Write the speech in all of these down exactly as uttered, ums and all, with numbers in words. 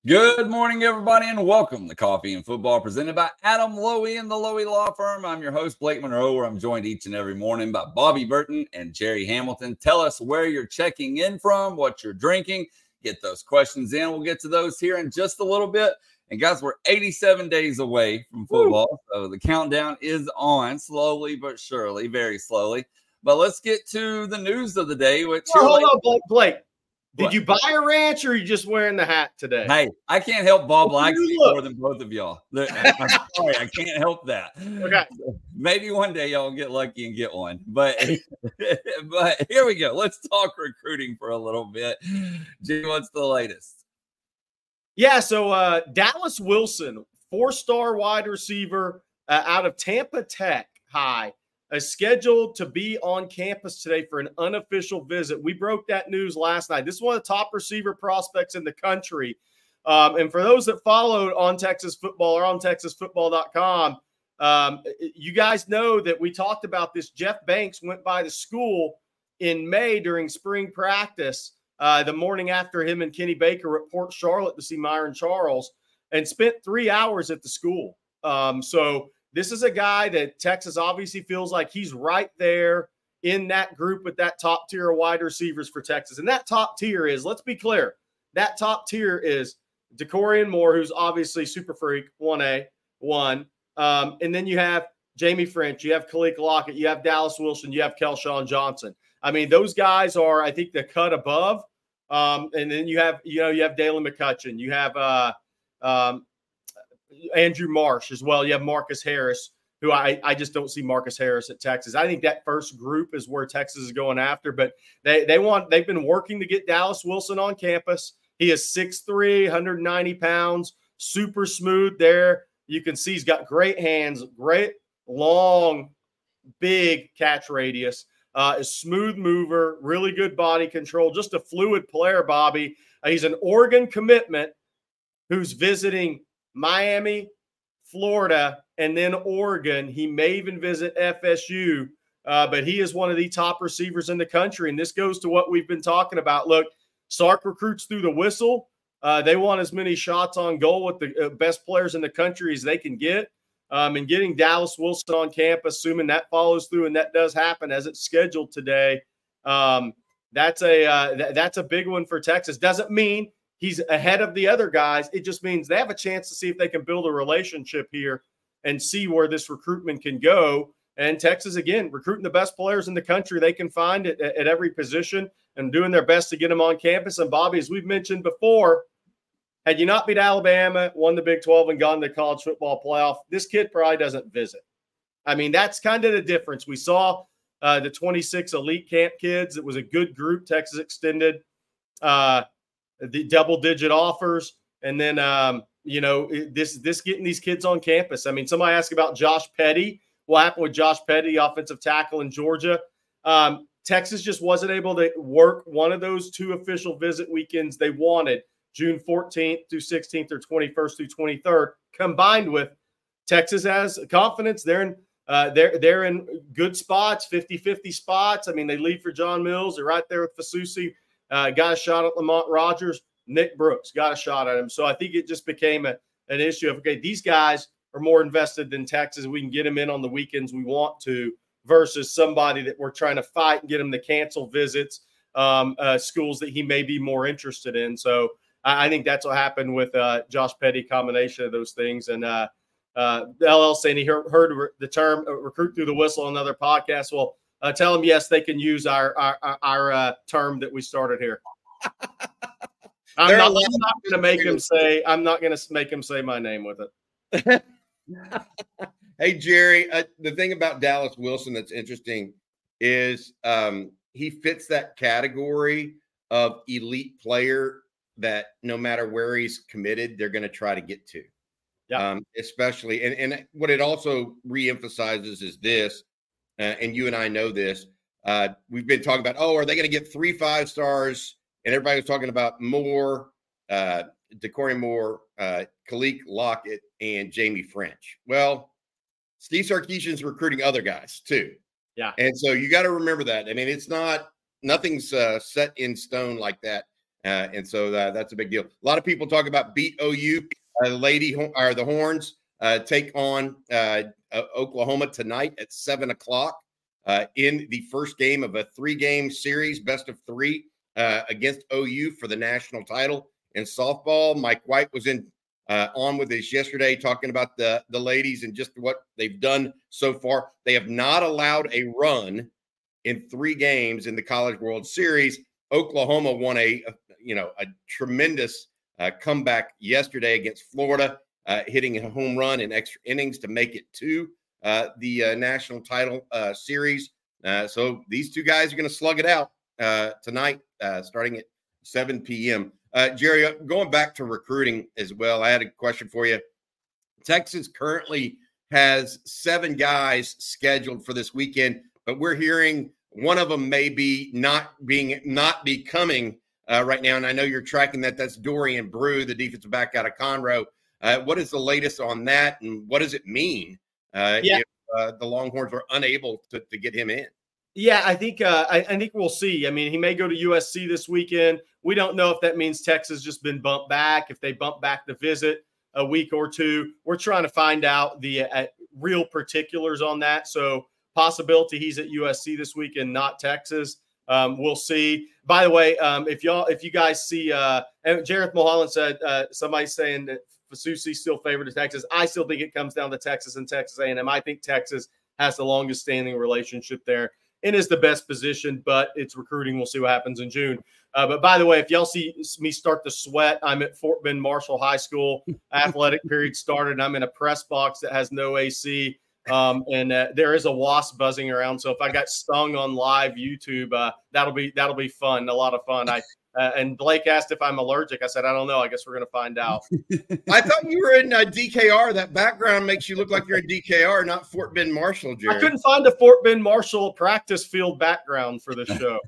Good morning, everybody, and welcome to Coffee and Football, presented by Adam Lowy and the Lowy Law Firm. I'm your host, Blake Monroe, where I'm joined each and every morning by Bobby Burton and Jerry Hamilton. Tell us where you're checking in from, what you're drinking. Get those questions in. We'll get to those here in just a little bit. And, guys, we're eighty-seven days away from football, Woo. So the countdown is on, slowly but surely, very slowly. But let's get to the news of the day. Which oh, hold on, Blake. Blake. Did what? you buy a ranch or are you just wearing the hat today? Hey, I can't help Bob likes me more than both of y'all. I'm sorry, I can't help that. Okay. Maybe one day y'all get lucky and get one. But but here we go. Let's talk recruiting for a little bit. Jimmy, what's the latest? Yeah, so uh, Dallas Wilson, four-star wide receiver uh, out of Tampa Tech High, is scheduled to be on campus today for an unofficial visit. We broke that news last night. This is one of the top receiver prospects in the country. Um, and for those that followed on Texas football or on texas football dot com, um, you guys know that we talked about this. Jeff Banks went by the school in May during spring practice, uh, the morning after him and Kenny Baker were at Port Charlotte to see Myron Charles, and spent three hours at the school. Um, so This is a guy that Texas obviously feels like he's right there in that group with that top tier of wide receivers for Texas. And that top tier is, let's be clear, that top tier is DeCorian Moore, who's obviously super freak, one A, one. Um, and then you have Jamie French, you have Khalil Lockett, you have Dallas Wilson, you have Kelshawn Johnson. I mean, those guys are, I think, the cut above. Um, and then you have, you know, you have Dalen McCutcheon, you have uh, um, Andrew Marsh as well. You have Marcus Harris, who I, I just don't see Marcus Harris at Texas. I think that first group is where Texas is going after, but they they want they've been working to get Dallas Wilson on campus. He is six three, one hundred ninety pounds, super smooth there. You can see he's got great hands, great long, big catch radius, uh, a smooth mover, really good body control, just a fluid player, Bobby. Uh, he's an Oregon commitment who's visiting Miami, Florida, and then Oregon. He may even visit F S U, uh, but he is one of the top receivers in the country. And this goes to what we've been talking about. Look, Sark recruits through the whistle. Uh, they want as many shots on goal with the uh, best players in the country as they can get. Um, and getting Dallas Wilson on campus, assuming that follows through and that does happen as it's scheduled today, um, that's a uh, th- that's a big one for Texas. Doesn't mean he's ahead of the other guys. It just means they have a chance to see if they can build a relationship here and see where this recruitment can go. And Texas, again, recruiting the best players in the country they can find at, at every position and doing their best to get them on campus. And, Bobby, as we've mentioned before, had you not beat Alabama, won the Big twelve, and gone to the college football playoff, this kid probably doesn't visit. I mean, that's kind of the difference. We saw uh, the twenty-six elite camp kids. It was a good group. Texas extended uh, – the double-digit offers, and then um, you know this this getting these kids on campus. I mean, somebody asked about Josh Petty. What happened with Josh Petty, offensive tackle in Georgia? Um, Texas just wasn't able to work one of those two official visit weekends they wanted, June fourteenth through sixteenth or twenty-first through twenty-third. Combined with Texas has confidence, they're in uh, they're they're in good spots, fifty-fifty spots. I mean, they lead for John Mills. They're right there with Fasusi. Uh, got a shot at Lamont Rogers. Nick Brooks got a shot at him. So I think it just became a, an issue of, okay, these guys are more invested than Texas. We can get them in on the weekends we want to versus somebody that we're trying to fight and get him to cancel visits, um, uh, schools that he may be more interested in. So I, I think that's what happened with uh, Josh Petty, combination of those things. And uh, uh, L L saying he heard, heard the term uh, recruit through the whistle on another podcast. Well, Uh, tell them, yes, they can use our our, our uh, term that we started here. I'm not, not going to make him say. I'm not going to make him say my name with it. Hey, Jerry, uh, the thing about Dallas Wilson that's interesting is um, he fits that category of elite player that no matter where he's committed, they're going to try to get to. Yeah. Um, especially, and, and what it also reemphasizes is this. Uh, and you and I know this. Uh, we've been talking about, oh, are they going to get three five stars? And everybody was talking about Moore, uh, DeCorian Moore, uh, Khalil Lockett, and Jamie French. Well, Steve Sarkisian's recruiting other guys too. Yeah. And so you got to remember that. I mean, it's not, nothing's uh, set in stone like that. Uh, and so uh, that's a big deal. A lot of people talk about beat O U. Uh, Lady or the Horns uh, take on uh, uh, Oklahoma tonight at seven o'clock uh, in the first game of a three-game series, best of three, uh, against O U for the national title in softball. Mike White was in uh, on with us yesterday talking about the, the ladies and just what they've done so far. They have not allowed a run in three games in the College World Series. Oklahoma won a, you know, a tremendous uh, comeback yesterday against Florida, uh, hitting a home run in extra innings to make it to uh, the uh, national title uh, series. Uh, so these two guys are going to slug it out uh, tonight, uh, starting at seven p.m. Uh, Jerry, going back to recruiting as well, I had a question for you. Texas currently has seven guys scheduled for this weekend, but we're hearing one of them may be not being not be coming uh, right now. And I know you're tracking that. That's Dorian Brew, the defensive back out of Conroe. Uh, what is the latest on that, and what does it mean uh, yeah. if uh, the Longhorns are unable to, to get him in? Yeah, I think uh, I, I think we'll see. I mean, he may go to U S C this weekend. We don't know if that means Texas just been bumped back, if they bump back the visit a week or two. We're trying to find out the uh, real particulars on that. So possibility he's at U S C this weekend, not Texas. Um, we'll see. By the way, um, if y'all, if you guys see, uh, and Jareth Mulholland said uh, somebody's saying that Fasusi still favored to Texas. I still think it comes down to Texas and Texas A and M. I think Texas has the longest standing relationship there and is the best position, but it's recruiting. We'll see what happens in June. Uh, but by the way, if y'all see me start to sweat, I'm at Fort Bend Marshall High School. Athletic period started. I'm in a press box that has no A C. Um, and uh, there is a wasp buzzing around. So if I got stung on live YouTube, uh, that'll be that'll be fun, a lot of fun. I uh, and Blake asked if I'm allergic. I said I don't know. I guess we're gonna find out. I thought you were in uh, D K R. That background makes you look like you're in D K R, not Fort Bend Marshall, Jerry. I couldn't find a Fort Bend Marshall practice field background for the show.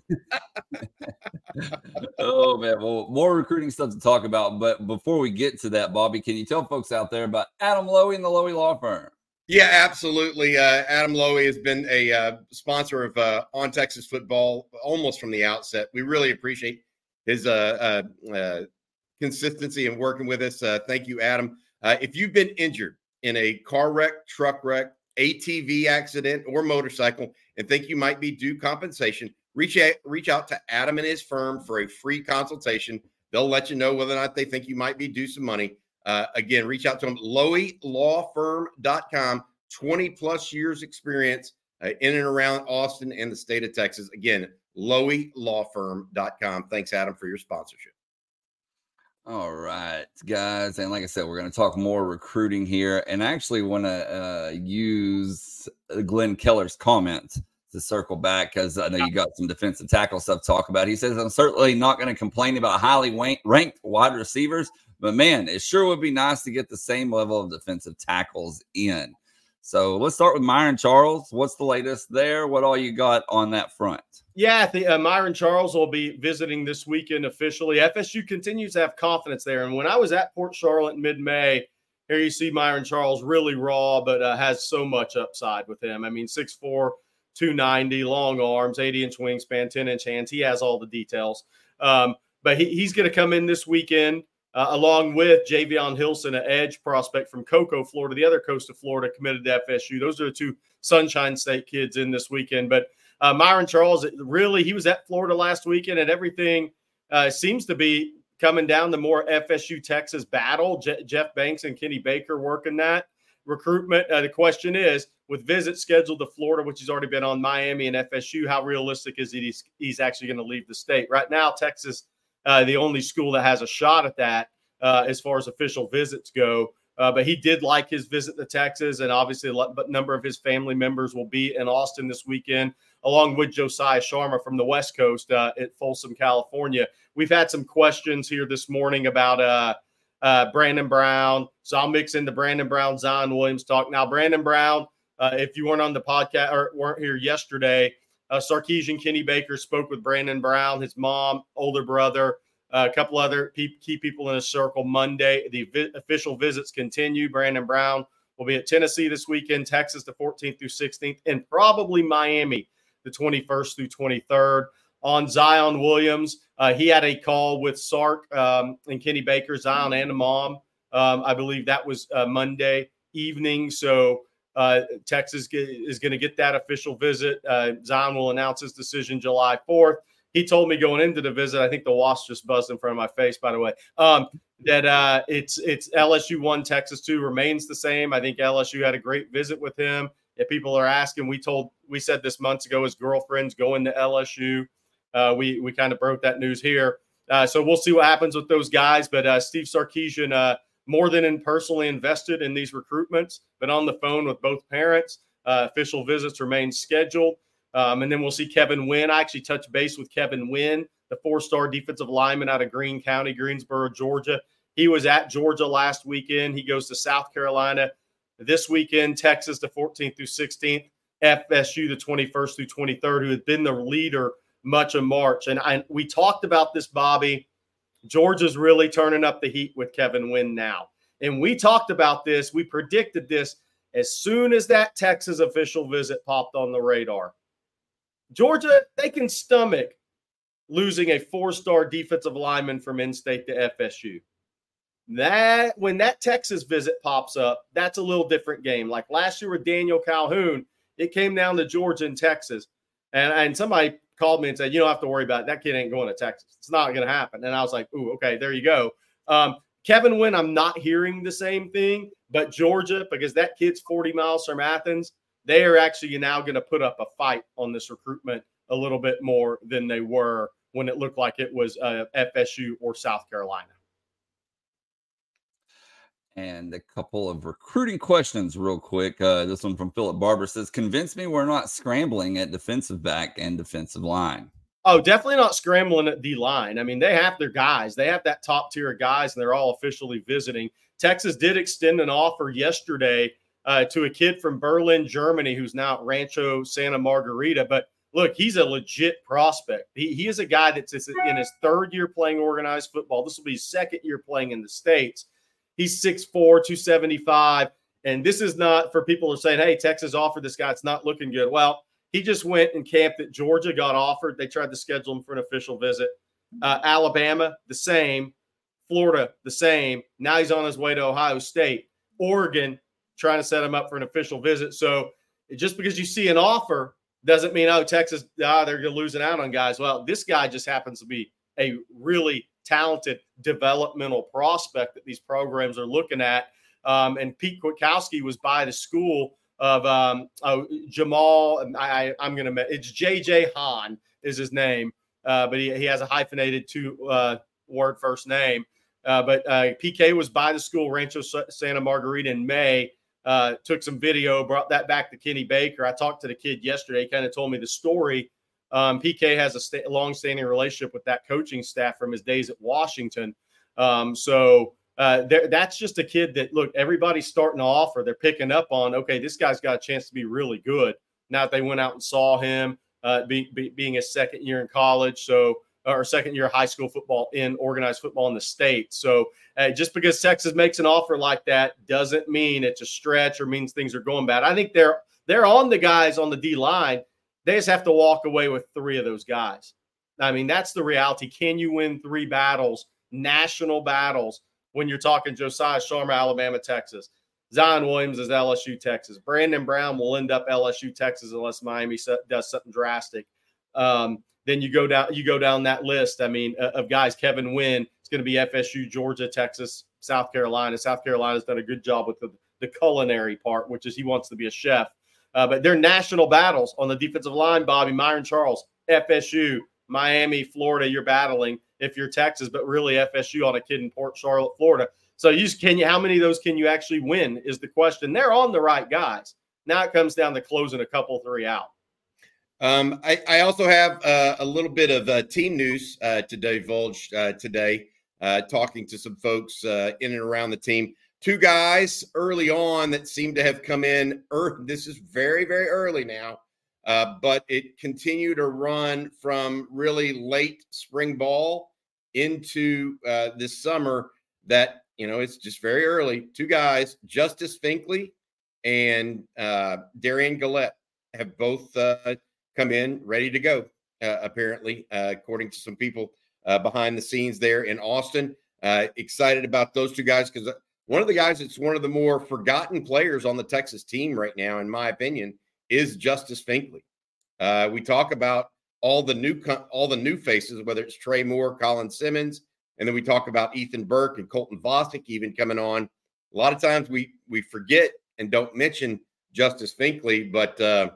Oh man, well, more recruiting stuff to talk about. But before we get to that, Bobby, can you tell folks out there about Adam Lowy and the Lowy Law Firm? Yeah, absolutely. Uh, Adam Lowy has been a uh, sponsor of uh, On Texas Football almost from the outset. We really appreciate his uh, uh, uh, consistency in working with us. Uh, thank you, Adam. Uh, if you've been injured in a car wreck, truck wreck, A T V accident, or motorcycle and think you might be due compensation, reach out, reach out to Adam and his firm for a free consultation. They'll let you know whether or not they think you might be due some money. Uh, again, reach out to them, lowy law firm dot com, twenty plus years experience uh, in and around Austin and the state of Texas. Again, lowy law firm dot com. Thanks, Adam, for your sponsorship. All right, guys. And like I said, we're going to talk more recruiting here. And I actually want to uh, use Glenn Keller's comment to circle back because I know you got some defensive tackle stuff to talk about. He says, I'm certainly not going to complain about highly ranked wide receivers, but man, it sure would be nice to get the same level of defensive tackles in. So let's start with Myron Charles. What's the latest there? What all you got on that front? Yeah, the, uh, Myron Charles will be visiting this weekend officially. F S U continues to have confidence there. And when I was at Port Charlotte in mid-May, here you see Myron Charles really raw, but uh, has so much upside with him. I mean, six four, two ninety, long arms, eighty-inch wingspan, ten-inch hands. He has all the details. Um, but he, he's going to come in this weekend. Uh, along with Javion Hilson, an edge prospect from Cocoa, Florida, the other coast of Florida, committed to F S U. Those are the two Sunshine State kids in this weekend. But uh, Myron Charles, really, he was at Florida last weekend, and everything uh, seems to be coming down to more F S U-Texas battle. Je- Jeff Banks and Kenny Baker working that recruitment. Uh, the question is, with visits scheduled to Florida, which has already been on Miami and F S U, how realistic is it he's, he's actually going to leave the state? Right now, Texas Uh, the only school that has a shot at that uh, as far as official visits go. Uh, but he did like his visit to Texas, and obviously a number of his family members will be in Austin this weekend, along with Josiah Sharma from the West Coast uh, at Folsom, California. We've had some questions here this morning about uh, uh, Brandon Brown, so I'll mix in the Brandon Brown, Zion Williams talk. Now, Brandon Brown, uh, if you weren't on the podcast or weren't here yesterday, Uh, Sarkisian Kenny Baker spoke with Brandon Brown, his mom, older brother, uh, a couple other pe- key people in his circle Monday. The vi- official visits continue. Brandon Brown will be at Tennessee this weekend, Texas the fourteenth through sixteenth, and probably Miami the twenty-first through twenty-third. On Zion Williams, Uh, he had a call with Sark um, and Kenny Baker, Zion, and the mom. Um, I believe that was uh, Monday evening. So uh, Texas get, is going to get that official visit. Uh, Zion will announce his decision July fourth. He told me going into the visit, I think the wasp just buzzed in front of my face, by the way, um, that uh, it's it's L S U one, Texas two remains the same. I think L S U had a great visit with him. If people are asking, we told we said this months ago his girlfriend's going to L S U. Uh, we we kind of broke that news here. Uh, so we'll see what happens with those guys. But uh, Steve Sarkisian, uh, more than in personally invested in these recruitments, but on the phone with both parents. Uh, official visits remain scheduled. Um, and then we'll see Kevin Wynn. I actually touched base with Kevin Wynn, the four-star defensive lineman out of Greene County, Greensboro, Georgia. He was at Georgia last weekend. He goes to South Carolina this weekend, Texas the fourteenth through sixteenth, F S U the twenty-first through twenty-third, who had been the leader much of March. And I, we talked about this, Bobby. Georgia's really turning up the heat with Kevin Wynn now. And we talked about this. We predicted this as soon as that Texas official visit popped on the radar. Georgia, they can stomach losing a four-star defensive lineman from in-state to F S U. That when that Texas visit pops up, that's a little different game. Like last year with Daniel Calhoun, it came down to Georgia and Texas. And, and somebody called me and said, you don't have to worry about it. That kid ain't going to Texas. It's not going to happen. And I was like, ooh, okay, there you go. Um, Kevin Wynn, I'm not hearing the same thing, but Georgia, because that kid's forty miles from Athens, they are actually now going to put up a fight on this recruitment a little bit more than they were when it looked like it was uh, F S U or South Carolina. And a couple of recruiting questions real quick. Uh, this one from Philip Barber says, convince me we're not scrambling at defensive back and defensive line. Oh, definitely not scrambling at D line. I mean, they have their guys. They have that top tier of guys, and they're all officially visiting. Texas did extend an offer yesterday uh, to a kid from Berlin, Germany, who's now at Rancho Santa Margarita. But look, he's a legit prospect. He, he is a guy that's in his third year playing organized football. This will be his second year playing in the States. He's six four, two seventy-five. And this is not for people who are saying, hey, Texas offered this guy. It's not looking good. Well, he just went and camped at Georgia, got offered. They tried to schedule him for an official visit. Uh, Alabama, the same. Florida, the same. Now he's on his way to Ohio State. Oregon, trying to set him up for an official visit. So just because you see an offer doesn't mean, oh, Texas, ah, they're losing out on guys. Well, this guy just happens to be a really talented developmental prospect that these programs are looking at. Um, and Pete Kwiatkowski was by the school of um, oh, Jamal. I, I'm going to – it's J J Hahn is his name, uh, but he, he has a hyphenated two-word uh, first name. Uh, but uh, P K was by the school, Rancho Santa Margarita, in May. Uh, took some video, brought that back to Kenny Baker. I talked to the kid yesterday. He kind of told me the story. Um, P K has a sta- long-standing relationship with that coaching staff from his days at Washington. Um, so uh, that's just a kid that, look, everybody's starting to offer. They're picking up on, okay, this guy's got a chance to be really good. Now that they went out and saw him uh, be, be, being his second year in college, so or second year of high school football in organized football in the state. So uh, just because Texas makes an offer like that doesn't mean it's a stretch or means things are going bad. I think they're they're on the guys on the D line. They just have to walk away with three of those guys. I mean, that's the reality. Can you win three battles, national battles, when you're talking Josiah Sharma, Alabama, Texas? Zion Williams is L S U, Texas. Brandon Brown will end up L S U, Texas, unless Miami does something drastic. Um, then you go down, you go down that list. I mean, uh, of guys. Kevin Wynn is going to be F S U, Georgia, Texas, South Carolina. South Carolina's done a good job with the, the culinary part, which is he wants to be a chef. Uh, but they're national battles on the defensive line. Bobby Myron Charles, F S U, Miami, Florida. You're battling if you're Texas, but really F S U on a kid in Port Charlotte, Florida. So you can you how many of those can you actually win is the question. They're on the right guys. Now it comes down to closing a couple, three out. Um, I, I also have uh, a little bit of uh, team news uh, to divulge uh, today, uh, talking to some folks uh, in and around the team. Two guys early on that seem to have come in. Early, this is very, very early now, uh, but it continued to run from really late spring ball into uh, this summer that, you know, it's just very early. Two guys, Justice Finkley and uh, Darian Gillette, have both uh, come in ready to go, uh, apparently, uh, according to some people uh, behind the scenes there in Austin. Uh, excited about those two guys because one of the guys that's one of the more forgotten players on the Texas team right now, in my opinion, is Justice Finkley. Uh, we talk about all the new all the new faces, whether it's Trey Moore, Colin Simmons, and then we talk about Ethan Burke and Colton Vostok even coming on. A lot of times we we forget and don't mention Justice Finkley, but uh,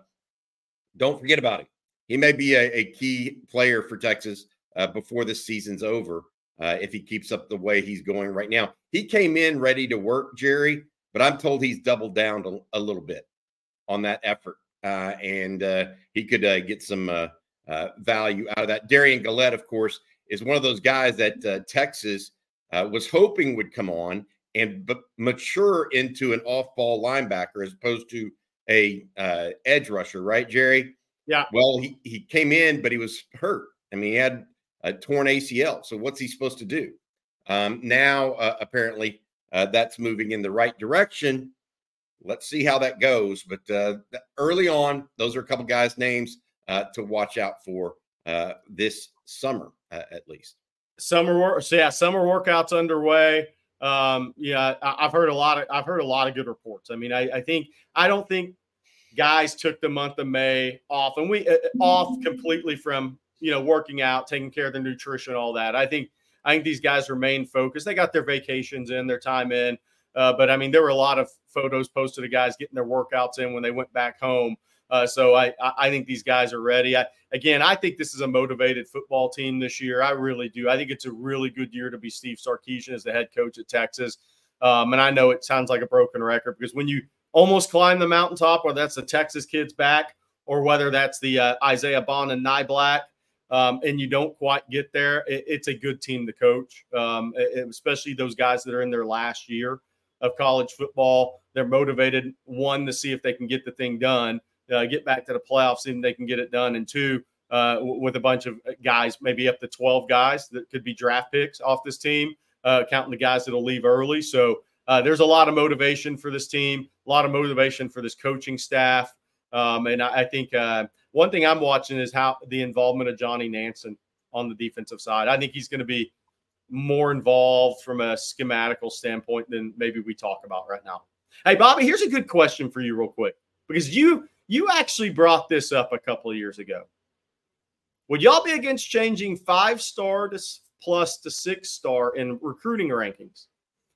don't forget about him. He may be a, a key player for Texas uh, before this season's over uh, if he keeps up the way he's going right now. He came in ready to work, Jerry, but I'm told he's doubled down a, a little bit on that effort, uh, and uh, he could uh, get some uh, uh, value out of that. Darian Gillette, of course, is one of those guys that uh, Texas uh, was hoping would come on and b- mature into an off-ball linebacker as opposed to a uh, edge rusher, right, Jerry? Yeah. Well, he, he came in, but he was hurt. I mean, he had a torn A C L. So what's he supposed to do? Um, now, uh, apparently, uh, that's moving in the right direction. Let's see how that goes. But uh, early on, those are a couple guys' names uh, to watch out for uh, this summer, uh, at least. Summer work, so yeah, summer workouts underway. Um, yeah, I, I've heard a lot of I've heard a lot of good reports. I mean, I, I think I don't think guys took the month of May off, and we uh, off completely from you know working out, taking care of their nutrition, all that. I think I think these guys remain focused. They got their vacations in, their time in, uh, but I mean, there were a lot of photos posted of guys getting their workouts in when they went back home. Uh, so I, I think these guys are ready. I, again, I think this is a motivated football team this year. I really do. I think it's a really good year to be Steve Sarkisian as the head coach at Texas. Um, and I know it sounds like a broken record because when you almost climb the mountaintop, whether that's the Texas kids back or whether that's the uh, Isaiah Bond and Nye Black, um, and you don't quite get there, it, it's a good team to coach, um, it, especially those guys that are in their last year of college football. They're motivated, one, to see if they can get the thing done. Uh, get back to the playoffs, see if they can get it done. And two, uh, w- with a bunch of guys, maybe up to twelve guys that could be draft picks off this team, uh, counting the guys that'll leave early. So uh, there's a lot of motivation for this team, a lot of motivation for this coaching staff. Um, and I, I think uh, one thing I'm watching is how the involvement of Johnny Nansen on the defensive side. I think he's going to be more involved from a schematical standpoint than maybe we talk about right now. Hey, Bobby, here's a good question for you real quick, because you – You actually brought this up a couple of years ago. Would y'all be against changing five-star to plus to six-star in recruiting rankings?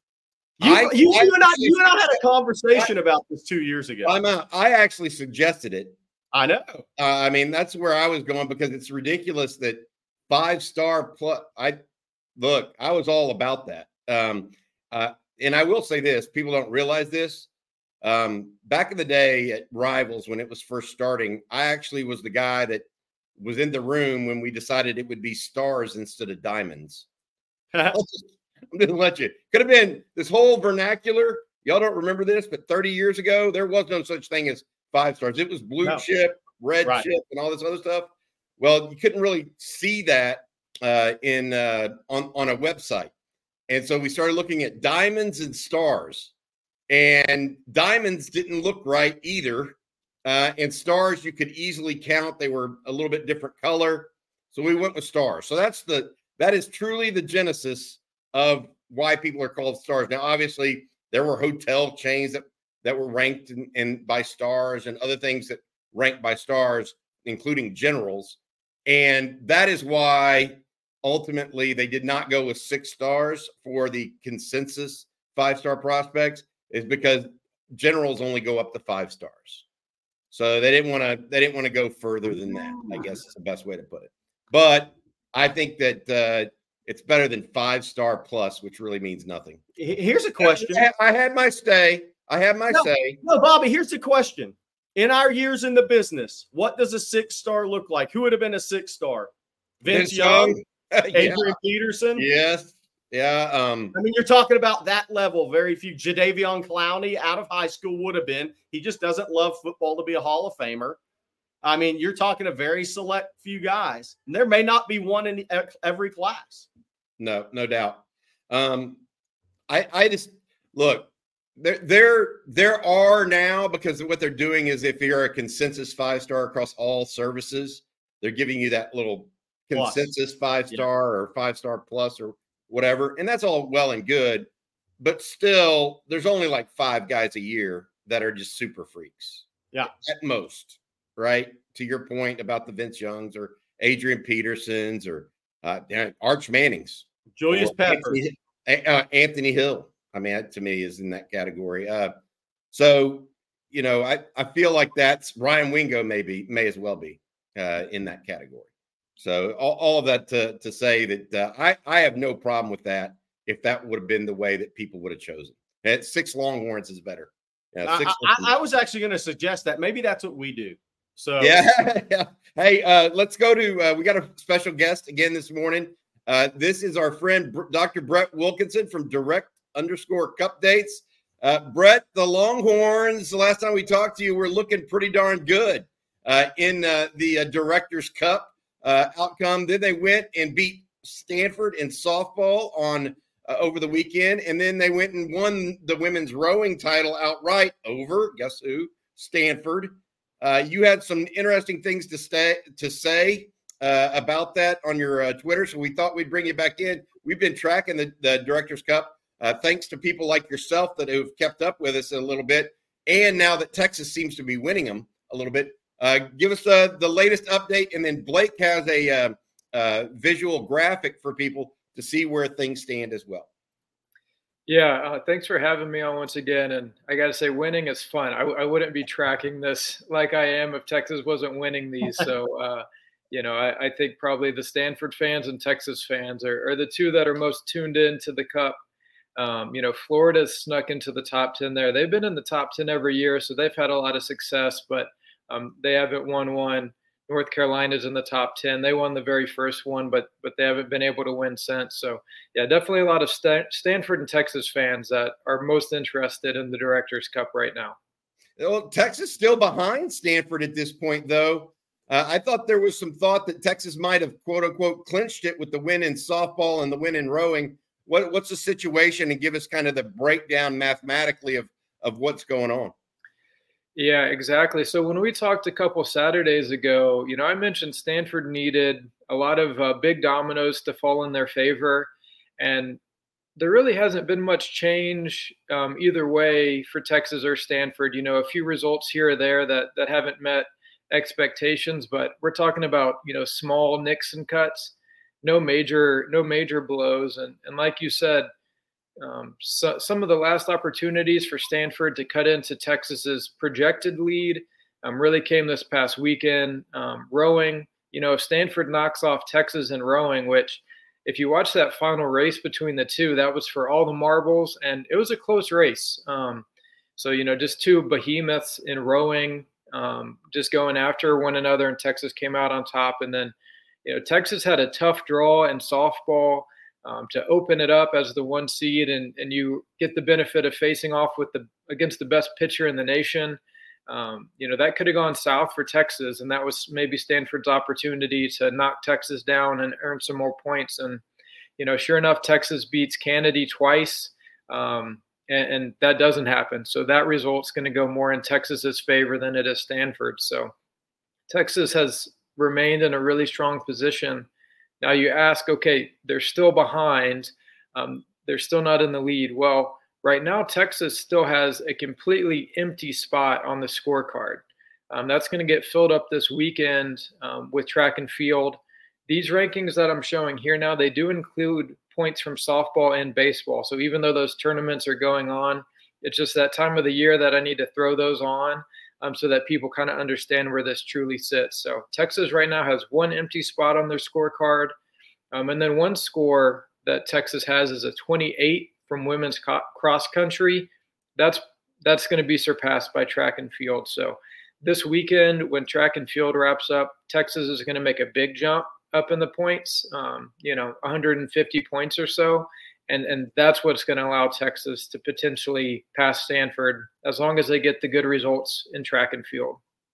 You, I, you, I, you, and I, you and I had a conversation I, about this two years ago. I'm a, I actually suggested it. I know. Uh, I mean, that's where I was going because it's ridiculous that five-star plus. I look, I was all about that. Um, uh, and I will say this: people don't realize this. Um, back in the day at Rivals, when it was first starting, I actually was the guy that was in the room when we decided it would be stars instead of diamonds. I'm going to let you. Could have been this whole vernacular. Y'all don't remember this, but thirty years ago, there was no such thing as five stars. It was blue no. chip, red right. chip, and all this other stuff. Well, you couldn't really see that uh, in uh, on, on a website. And so we started looking at diamonds and stars. And diamonds didn't look right either. Uh, and stars, you could easily count. They were a little bit different color. So we went with stars. So that's the, that is truly the genesis of why people are called stars. Now, obviously, there were hotel chains that, that were ranked in, in by stars and other things that ranked by stars, including generals. And that is why ultimately they did not go with six stars for the consensus five-star prospects. Is because generals only go up to five stars. So they didn't want to, they didn't want to go further than that, I guess is the best way to put it. But I think that uh, it's better than five star plus, which really means nothing. Here's a question. I had my stay. I had my no, say. No, Bobby, here's the question. In our years in the business, what does a six star look like? Who would have been a six star? Vince, Vince Young, Young. Adrian yeah. Peterson. Yes. Yeah. Um, I mean, you're talking about that level. Very few. Jadeveon Clowney out of high school would have been. He just doesn't love football to be a Hall of Famer. I mean, you're talking a very select few guys. And there may not be one in every class. No, no doubt. Um, I, I just look, there, there, there are now, because what they're doing is if you're a consensus five-star across all services, they're giving you that little consensus five star yeah. or five star plus or whatever. And that's all well and good. But still, there's only like five guys a year that are just super freaks. Yeah. At most, right? To your point about the Vince Youngs or Adrian Petersons or uh, Arch Mannings. Julius Peppers. Anthony, uh, Anthony Hill. I mean, that, to me, is in that category. Uh, so, you know, I, I feel like that's Ryan Wingo maybe may as well be uh, in that category. So all, all of that to, to say that uh, I, I have no problem with that if that would have been the way that people would have chosen. At six Longhorns is better. Uh, six I, I, I was actually going to suggest that maybe that's what we do. So yeah, yeah. Hey, uh, let's go to uh, we got a special guest again this morning. Uh, this is our friend Doctor Brett Wilkinson from Direct underscore Cup Dates. Uh, Brett, the Longhorns, the last time we talked to you, were looking pretty darn good uh, in uh, the uh, Directors Cup uh, outcome. Then they went and beat Stanford in softball on uh, over the weekend, and then they went and won the women's rowing title outright over, guess who? Stanford. Uh, you had some interesting things to stay to say uh, about that on your uh, Twitter, so we thought we'd bring you back in. We've been tracking the, the Directors Cup uh, thanks to people like yourself that have kept up with us a little bit, and now that Texas seems to be winning them a little bit. Uh, give us uh, the latest update, and then Blake has a uh, uh, visual graphic for people to see where things stand as well. Yeah, uh, thanks for having me on once again. And I got to say, winning is fun. I, I wouldn't be tracking this like I am if Texas wasn't winning these. So, uh, you know, I, I think probably the Stanford fans and Texas fans are, are the two that are most tuned in to the Cup. Um, you know, Florida's snuck into the top ten there. They've been in the top ten every year, so they've had a lot of success, but um, they haven't won one. North Carolina's in the top ten. They won the very first one, but but they haven't been able to win since. So, yeah, definitely a lot of St- Stanford and Texas fans that are most interested in the Directors Cup right now. Well, Texas still behind Stanford at this point, though. Uh, I thought there was some thought that Texas might have, quote unquote, clinched it with the win in softball and the win in rowing. What, what's the situation? And give us kind of the breakdown mathematically of, of what's going on. Yeah, exactly. So when we talked a couple Saturdays ago, you know, I mentioned Stanford needed a lot of uh, big dominoes to fall in their favor. And there really hasn't been much change um, either way for Texas or Stanford. You know, a few results here or there that that haven't met expectations, but we're talking about, you know, small nicks and cuts, no major, no major blows. And, and like you said, Um, so, some of the last opportunities for Stanford to cut into Texas's projected lead um, really came this past weekend. Um, rowing, you know, if Stanford knocks off Texas in rowing, which if you watch that final race between the two, that was for all the marbles, and it was a close race. Um, so, you know, just two behemoths in rowing, um, just going after one another, and Texas came out on top. And then, you know, Texas had a tough draw in softball. Um, to open it up as the one seed, and and you get the benefit of facing off with the against the best pitcher in the nation. Um, you know, that could have gone south for Texas, and that was maybe Stanford's opportunity to knock Texas down and earn some more points. And, you know, sure enough, Texas beats Kennedy twice, um, and, and that doesn't happen. So that result's going to go more in Texas's favor than it is Stanford. So Texas has remained in a really strong position. Now you ask, okay, they're still behind. Um, they're still not in the lead. Well, right now, Texas still has a completely empty spot on the scorecard. Um, that's going to get filled up this weekend um, with track and field. These rankings that I'm showing here now, they do include points from softball and baseball. So even though those tournaments are going on, it's just that time of the year that I need to throw those on um, so that people kind of understand where this truly sits. So Texas right now has one empty spot on their scorecard. Um, and then one score that Texas has is a twenty-eight from women's co- cross country. That's that's going to be surpassed by track and field. So this weekend, when track and field wraps up, Texas is going to make a big jump up in the points, um, you know, one hundred fifty points or so. And, and that's what's going to allow Texas to potentially pass Stanford as long as they get the good results in track and field.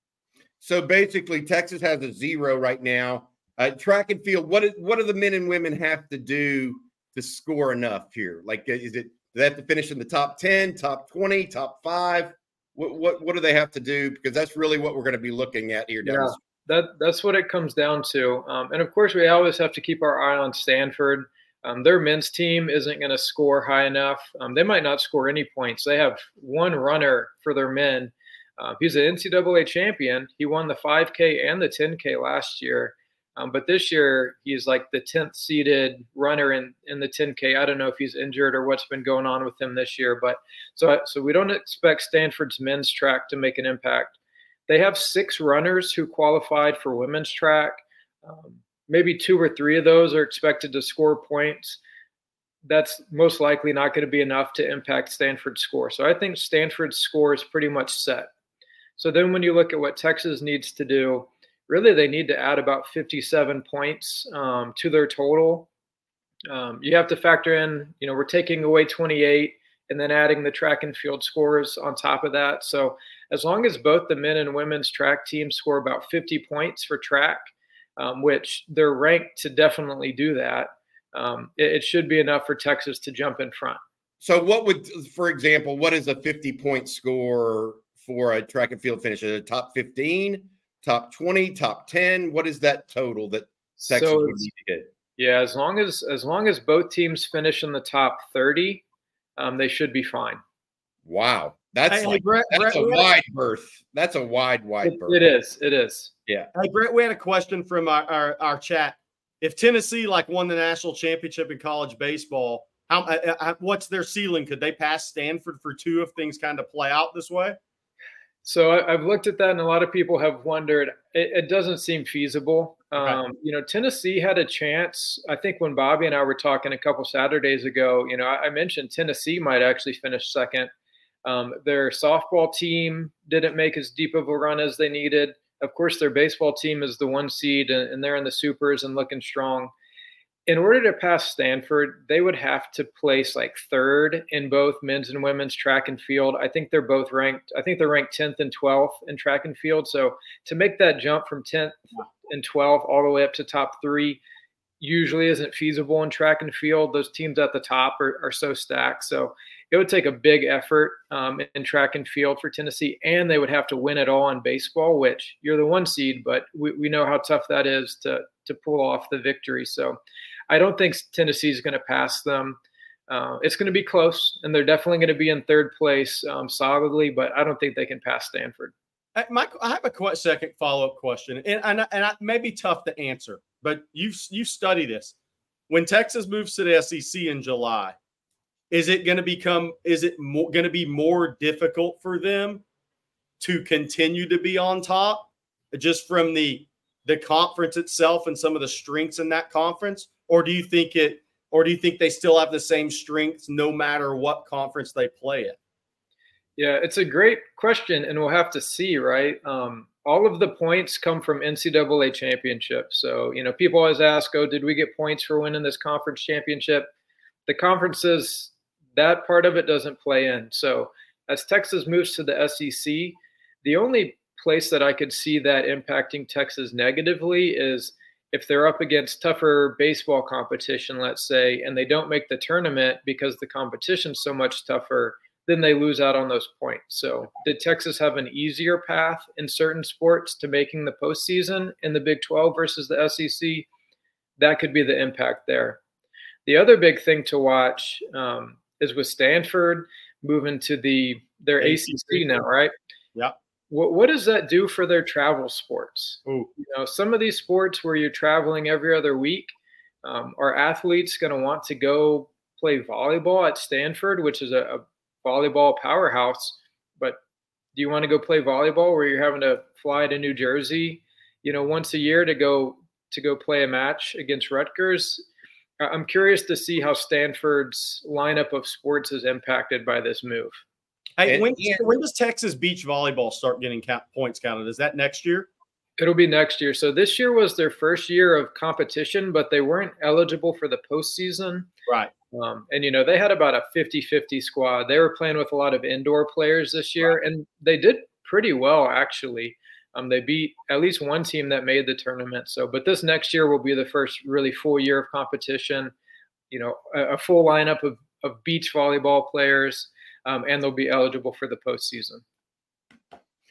So basically, Texas has a zero right now. Uh, track and field, what, is, what do the men and women have to do to score enough here? Like, is it, do they have to finish in the top ten, top twenty, top five? What what, what do they have to do? Because that's really what we're going to be looking at here. Down yeah. that that's what it comes down to. Um, and of course, we always have to keep our eye on Stanford. Um, their men's team isn't going to score high enough. Um, they might not score any points. They have one runner for their men. Uh, he's an N C double A champion. He won the five K and the ten K last year. Um, but this year, he's like the tenth seeded runner in, in the ten K. I don't know if he's injured or what's been going on with him this year. But so, so we don't expect Stanford's men's track to make an impact. They have six runners who qualified for women's track. Um, maybe two or three of those are expected to score points. That's most likely not going to be enough to impact Stanford's score. So I think Stanford's score is pretty much set. So then when you look at what Texas needs to do, really they need to add about fifty-seven points um, to their total. Um, you have to factor in, you know, we're taking away twenty-eight and then adding the track and field scores on top of that. So as long as both the men and women's track teams score about fifty points for track, um, which they're ranked to definitely do that, um, it, it should be enough for Texas to jump in front. So what would, for example, what is a fifty-point score for a track and field finish? Is it a top fifteen, top twenty, top ten? What is that total that Texas So would need to get? Yeah, as long as as long as both teams finish in the top thirty, um, they should be fine. Wow. That's Hey, like Brett, that's Brett, a we had- wide berth. That's a wide, wide It, berth. it is. It is. Yeah. Hey, Brett, we had a question from our, our, our chat. If Tennessee like won the national championship in college baseball, how uh, uh, what's their ceiling? Could they pass Stanford for two if things kind of play out this way? So I, I've looked at that, and a lot of people have wondered. It, it doesn't seem feasible. Okay. Um, you know, Tennessee had a chance. I think when Bobby and I were talking a couple Saturdays ago, you know, I, I mentioned Tennessee might actually finish second. Um, their softball team didn't make as deep of a run as they needed. Of course, their baseball team is the one seed, and, and they're in the supers and looking strong. In order to pass Stanford, they would have to place like third in both men's and women's track and field. I think they're both ranked. I think they're ranked tenth and twelfth in track and field. So to make that jump from tenth and twelfth all the way up to top three usually isn't feasible in track and field. Those teams at the top are, are so stacked. So it would take a big effort um, in track and field for Tennessee, and they would have to win it all in baseball, which you're the one seed, but we, we know how tough that is to to pull off the victory. So I don't think Tennessee is going to pass them. Uh, it's going to be close, and they're definitely going to be in third place um, solidly, but I don't think they can pass Stanford. Hey, Mike, I have a qu- second follow-up question, and and, and I, it may be tough to answer, but you you study this. When Texas moves to the S E C in July, is it going to become? Is it more, going to be more difficult for them to continue to be on top, just from the the conference itself and some of the strengths in that conference, or do you think it, or do you think they still have the same strengths no matter what conference they play in? Yeah, it's a great question, and we'll have to see, right? Um, all of the points come from N C double A championships. So, you know, people always ask, oh, did we get points for winning this conference championship? The conferences, that part of it doesn't play in. So as Texas moves to the S E C, the only place that I could see that impacting Texas negatively is if they're up against tougher baseball competition, let's say, and they don't make the tournament because the competition's so much tougher, then they lose out on those points. So did Texas have an easier path in certain sports to making the postseason in the Big twelve versus the S E C? That could be the impact there. The other big thing to watch um, is with Stanford moving to the their A C C now, right? Yeah. What what does that do for their travel sports? Ooh. You know, some of these sports where you're traveling every other week, um, are athletes going to want to go play volleyball at Stanford, which is a, a volleyball powerhouse? But do you want to go play volleyball where you're having to fly to New Jersey, you know, once a year to go to go play a match against Rutgers? I'm curious to see how Stanford's lineup of sports is impacted by this move. Hey, And- when, and- when does Texas beach volleyball start getting count, points counted? Is that next year? It'll be next year. So this year was their first year of competition, but they weren't eligible for the postseason. Right. Um, and, you know, they had about a fifty-fifty squad. They were playing with a lot of indoor players this year, right. And they did pretty well, actually. Um, they beat at least one team that made the tournament. So, but this next year will be the first really full year of competition, you know, a, a full lineup of, of beach volleyball players, um, and they'll be eligible for the postseason.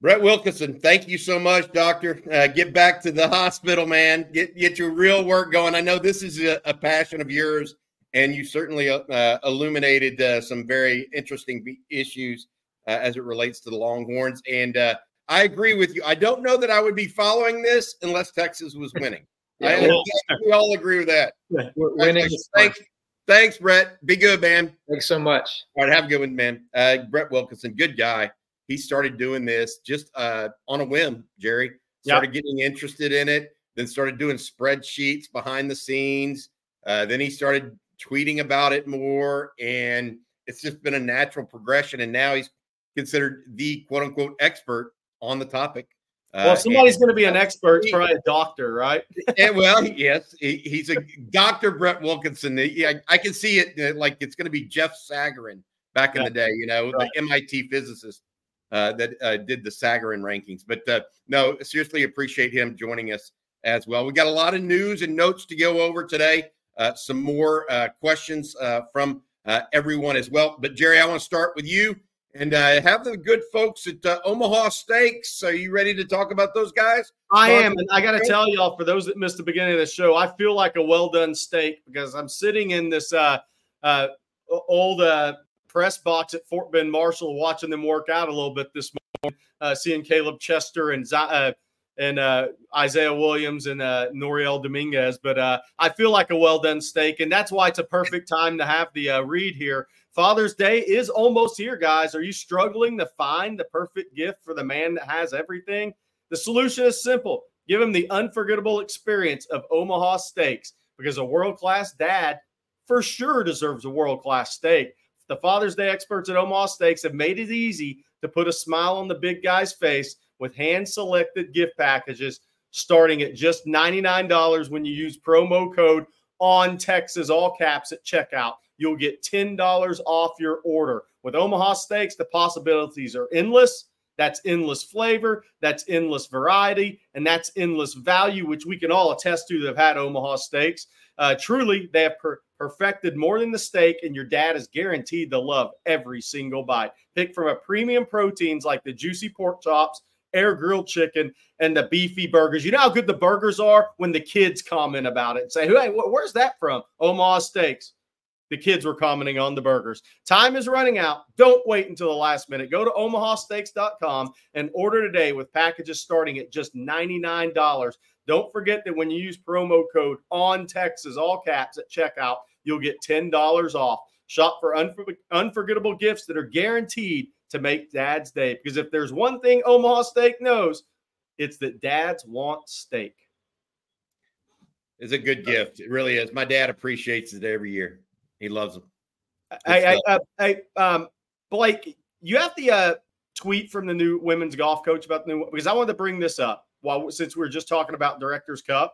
Brett Wilkinson, thank you so much, doctor. Uh, get back to the hospital, man. Get get your real work going. I know this is a, a passion of yours, and you certainly uh, illuminated uh, some very interesting issues uh, as it relates to the Longhorns. And uh, I agree with you. I don't know that I would be following this unless Texas was winning. Yeah, I, well, we all agree with that. Winning. Thanks, thanks, Brett. Be good, man. Thanks so much. All right, have a good one, man. Uh, Brett Wilkinson, good guy. He started doing this just uh, on a whim, Jerry. Started yep. getting interested in it, then started doing spreadsheets behind the scenes. Uh, then he started tweeting about it more, and it's just been a natural progression. And now he's considered the quote-unquote expert on the topic. Uh, well, somebody's going to be an expert. It's probably a doctor, right? And, well, yes, he, he's a Doctor Brett Wilkinson. Yeah, I can see it like it's going to be Jeff Sagarin back in yeah. the day, you know, right. the M I T physicist. Uh, that uh, did the Sagarin rankings. But uh, no, seriously appreciate him joining us as well. We got a lot of news and notes to go over today. Uh, some more uh, questions uh, from uh, everyone as well. But Jerry, I want to start with you and uh, have the good folks at uh, Omaha Steaks. Are you ready to talk about those guys? I am. And I got to tell y'all, for those that missed the beginning of the show, I feel like a well-done steak because I'm sitting in this uh, uh, old uh, press box at Fort Bend Marshall, watching them work out a little bit this morning, uh, seeing Caleb Chester and uh, and uh, Isaiah Williams and uh, Noriel Dominguez. But uh, I feel like a well-done steak, and that's why it's a perfect time to have the uh, read here. Father's Day is almost here, guys. Are you struggling to find the perfect gift for the man that has everything? The solution is simple. Give him the unforgettable experience of Omaha Steaks, because a world-class dad for sure deserves a world-class steak. The Father's Day experts at Omaha Steaks have made it easy to put a smile on the big guy's face with hand-selected gift packages starting at just ninety-nine dollars when you use promo code ONTEXAS, all caps, at checkout. You'll get ten dollars off your order. With Omaha Steaks, the possibilities are endless. That's endless flavor, that's endless variety, and that's endless value, which we can all attest to that have had Omaha Steaks. Uh, truly, they have per- perfected more than the steak, and your dad is guaranteed to love every single bite. Pick from a premium proteins like the juicy pork chops, air grilled chicken, and the beefy burgers. You know how good the burgers are when the kids comment about it and say, hey, where's that from? Omaha Steaks. The kids were commenting on the burgers. Time is running out. Don't wait until the last minute. Go to omaha steaks dot com and order today with packages starting at just ninety-nine dollars. Don't forget that when you use promo code ONTEXAS, all caps, at checkout, you'll get ten dollars off. Shop for unfor- unforgettable gifts that are guaranteed to make Dad's day. Because if there's one thing Omaha Steak knows, it's that dads want steak. It's a good gift. It really is. My dad appreciates it every year. He loves them. Hey, I, I, I, um, Blake, you have the uh, tweet from the new women's golf coach about the new, because I wanted to bring this up while since we were just talking about Director's Cup.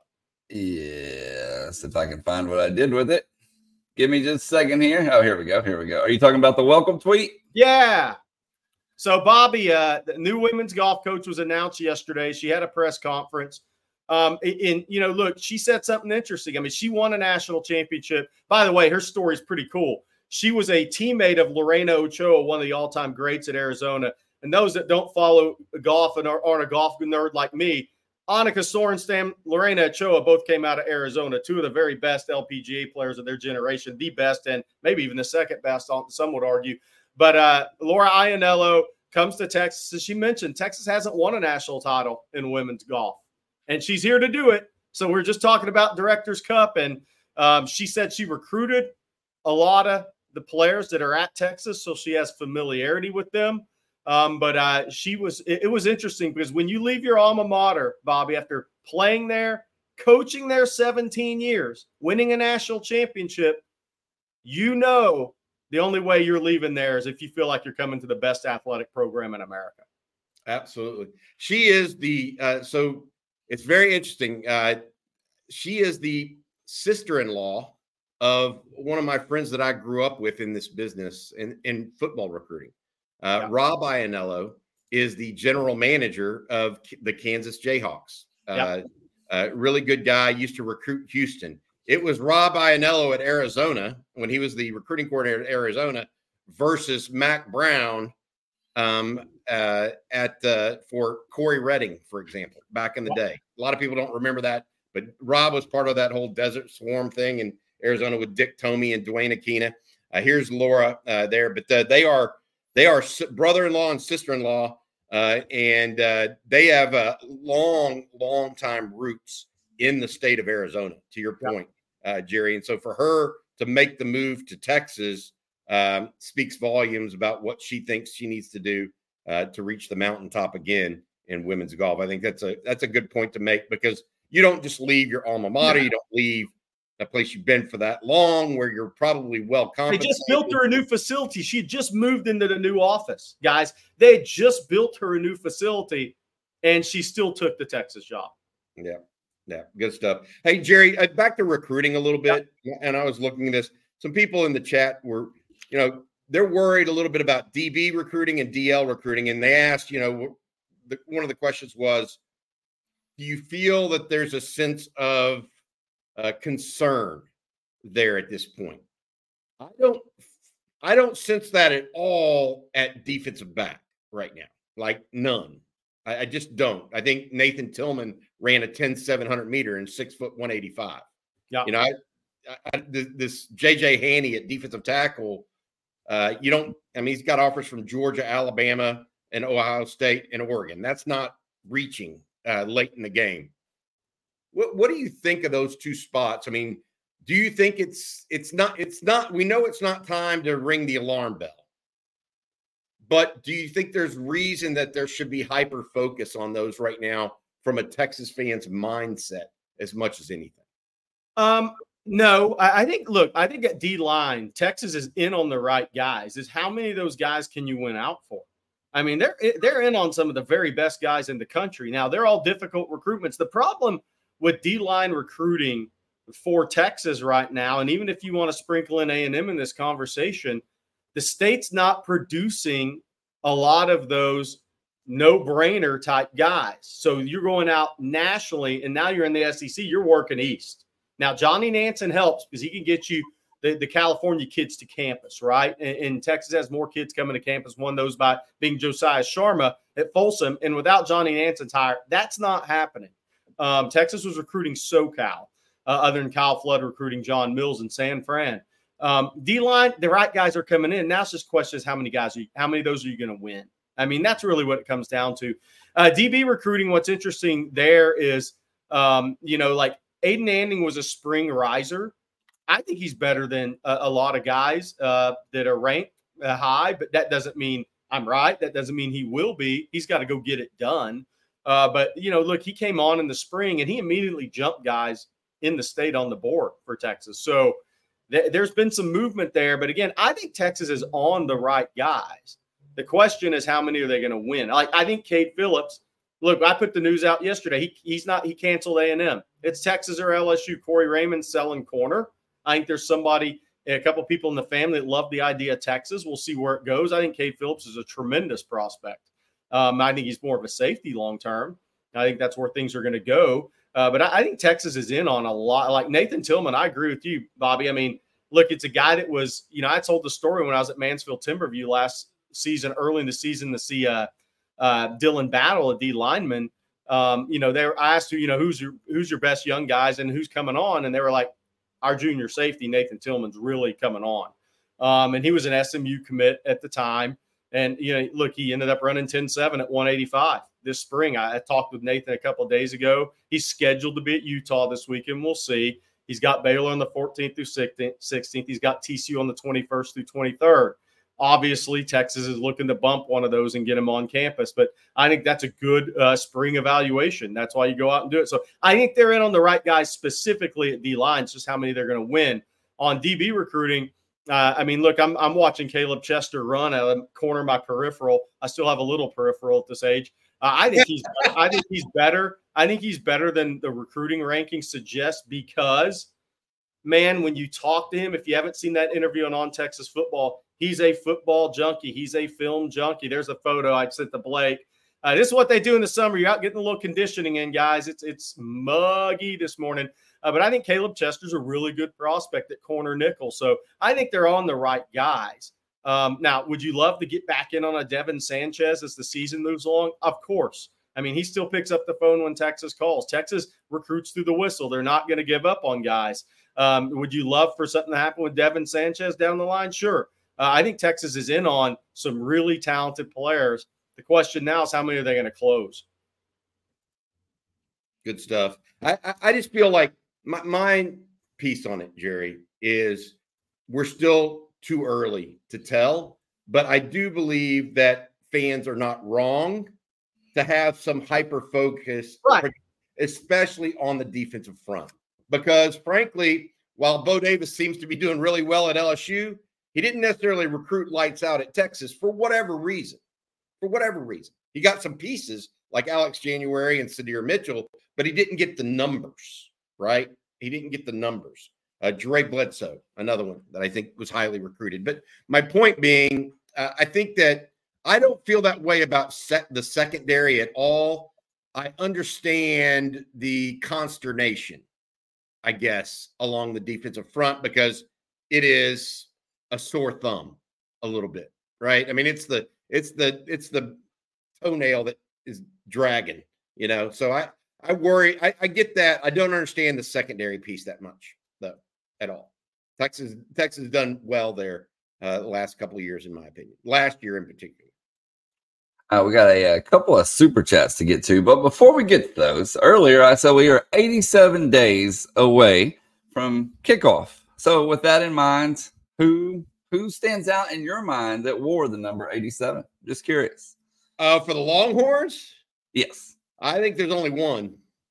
Yes, if I can find what I did with it. Give me just a second here. Oh, here we go. Here we go. Are you talking about the welcome tweet? Yeah. So, Bobby, uh, the new women's golf coach was announced yesterday. She had a press conference. Um, and, you know, look, she said something interesting. I mean, she won a national championship. By the way, her story is pretty cool. She was a teammate of Lorena Ochoa, one of the all-time greats at Arizona. And those that don't follow golf and aren't a golf nerd like me, Annika Sorenstam, Lorena Ochoa both came out of Arizona, two of the very best L P G A players of their generation, the best and maybe even the second best, some would argue. But uh, Laura Iannello comes to Texas. As she mentioned, Texas hasn't won a national title in women's golf. And she's here to do it. So we're just talking about Director's Cup. And um, she said she recruited a lot of the players that are at Texas, so she has familiarity with them. Um, but uh, she was it, it was interesting because when you leave your alma mater, Bobby, after playing there, coaching there seventeen years, winning a national championship, you know the only way you're leaving there is if you feel like you're coming to the best athletic program in America. Absolutely. She is the uh, – so – it's very interesting. Uh, she is the sister-in-law of one of my friends that I grew up with in this business in, in football recruiting. Uh, yeah. Rob Iannello is the general manager of the Kansas Jayhawks. Uh, yeah. uh, really good guy, used to recruit Houston. It was Rob Iannello at Arizona when he was the recruiting coordinator at Arizona versus Mack Brown um, uh, at uh, for Corey Redding, for example, back in the day. A lot of people don't remember that, but Rob was part of that whole Desert Swarm thing in Arizona with Dick Tomey and Dwayne Aquina. Uh, here's Laura uh, there, but uh, they are they are brother-in-law and sister-in-law, uh, and uh, they have uh, long, long time roots in the state of Arizona. To your point, uh, Jerry, and so for her to make the move to Texas um, speaks volumes about what she thinks she needs to do uh, to reach the mountaintop again in women's golf. I think that's a that's a good point to make, because you don't just leave your alma mater, you don't leave a place you've been for that long, where you're probably well compensated. They just built her a new facility. She had just moved into the new office, guys. They had just built her a new facility, and she still took the Texas job. Yeah, yeah, good stuff. Hey, Jerry, uh, back to recruiting a little bit, yeah. And I was looking at this. Some people in the chat were, you know, they're worried a little bit about D B recruiting and D L recruiting, and they asked, you know, the, one of the questions was, do you feel that there's a sense of Uh, concern there at this point? I don't I don't sense that at all at defensive back right now. Like none. I, I just don't. I think Nathan Tillman ran a ten seven hundred meter in six foot one eighty-five. Yeah. You know, I, I this J J Haney at defensive tackle, uh, you don't, I mean, he's got offers from Georgia, Alabama, and Ohio State and Oregon. That's not reaching uh, late in the game. What, what do you think of those two spots? I mean, do you think it's it's not it's not we know it's not time to ring the alarm bell, but do you think there's reason that there should be hyper focus on those right now from a Texas fan's mindset as much as anything? Um, no, I, I think look, I think at D line, Texas is in on the right guys. Is how many of those guys can you win out for? I mean, they're they're in on some of the very best guys in the country. Now, they're all difficult recruitments. The problem with D-line recruiting for Texas right now, and even if you want to sprinkle in A and M in this conversation, the state's not producing a lot of those no-brainer type guys. So you're going out nationally, and now you're in the S E C, you're working east. Now, Johnny Nansen helps because he can get you the, the California kids to campus, right? And, and Texas has more kids coming to campus, one of those by being Josiah Sharma at Folsom. And without Johnny Nansen's hire, that's not happening. Um, Texas was recruiting SoCal, uh, other than Kyle Flood recruiting John Mills and San Fran. Um, D-line, the right guys are coming in. Now it's just question is how many guys, are you, how many of those are you going to win? I mean, that's really what it comes down to. Uh, D B recruiting, what's interesting there is, um, you know, like Aiden Anding was a spring riser. I think he's better than a, a lot of guys uh, that are ranked uh, high, but that doesn't mean I'm right. That doesn't mean he will be. He's got to go get it done. Uh, but, you know, look, he came on in the spring and he immediately jumped guys in the state on the board for Texas. So th- there's been some movement there. But, again, I think Texas is on the right guys. The question is how many are they going to win? Like, I think Cade Phillips, look, I put the news out yesterday. He, he's not – he canceled A and M. It's Texas or L S U. Corey Raymond selling corner. I think there's somebody – a couple of people in the family that love the idea of Texas. We'll see where it goes. I think Cade Phillips is a tremendous prospect. Um, I think he's more of a safety long-term. I think that's where things are going to go. Uh, but I, I think Texas is in on a lot. Like Nathan Tillman, I agree with you, Bobby. I mean, look, it's a guy that was, you know, I told the story when I was at Mansfield Timberview last season, early in the season to see uh, uh, Dylan Battle, a D lineman. Um, you know, they were, I asked you, you know, who's your, who's your best young guys and who's coming on? And they were like, our junior safety, Nathan Tillman's really coming on. Um, and he was an S M U commit at the time. And, you know, look, he ended up running ten seven at one eighty-five this spring. I, I talked with Nathan a couple of days ago. He's scheduled to be at Utah this weekend. We'll see. He's got Baylor on the fourteenth through sixteenth. He's got T C U on the twenty-first through twenty-third. Obviously, Texas is looking to bump one of those and get him on campus. But I think that's a good uh, spring evaluation. That's why you go out and do it. So I think they're in on the right guys specifically at D-line. It's just how many they're going to win. On D B recruiting, Uh, I mean, look, I'm I'm watching Caleb Chester run out of the corner of my peripheral. I still have a little peripheral at this age. Uh, I think he's I think he's better. I think he's better than the recruiting rankings suggest because, man, when you talk to him, if you haven't seen that interview on On Texas Football, he's a football junkie. He's a film junkie. There's a photo I sent to Blake. Uh, this is what they do in the summer. You're out getting a little conditioning in, guys. It's it's muggy this morning. Uh, but I think Caleb Chester's a really good prospect at corner nickel. So I think they're on the right guys. Um, now, would you love to get back in on a Devin Sanchez as the season moves along? Of course. I mean, he still picks up the phone when Texas calls. Texas recruits through the whistle. They're not going to give up on guys. Um, would you love for something to happen with Devin Sanchez down the line? Sure. Uh, I think Texas is in on some really talented players. The question now is how many are they going to close? Good stuff. I, I, I just feel like my, my piece on it, Jerry, is we're still too early to tell, but I do believe that fans are not wrong to have some hyper focus, right, especially on the defensive front. Because frankly, while Bo Davis seems to be doing really well at L S U, he didn't necessarily recruit lights out at Texas for whatever reason. For whatever reason. He got some pieces like Alex January and Sadir Mitchell, but he didn't get the numbers, right? He didn't get the numbers. Uh, Dre Bledsoe, another one that I think was highly recruited. But my point being, uh, I think that I don't feel that way about set the secondary at all. I understand the consternation, I guess, along the defensive front because it is a sore thumb a little bit, right? I mean, it's the it's the it's the toenail that is dragging, you know. So I I worry. I, I get that. I don't understand the secondary piece that much, though, at all. Texas Texas has done well there uh, the last couple of years, in my opinion. Last year in particular. Uh, we got a, a couple of super chats to get to, but before we get to those, earlier I said we are eighty-seven days away from kickoff. So with that in mind, who who stands out in your mind that wore the number eighty-seven? Just curious. Uh, for the Longhorns, yes, I think there's only one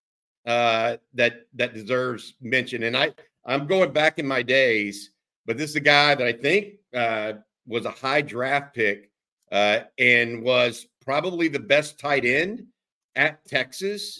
uh, that that deserves mention, and I I'm going back in my days, but this is a guy that I think uh, was a high draft pick. Uh, and was probably the best tight end at Texas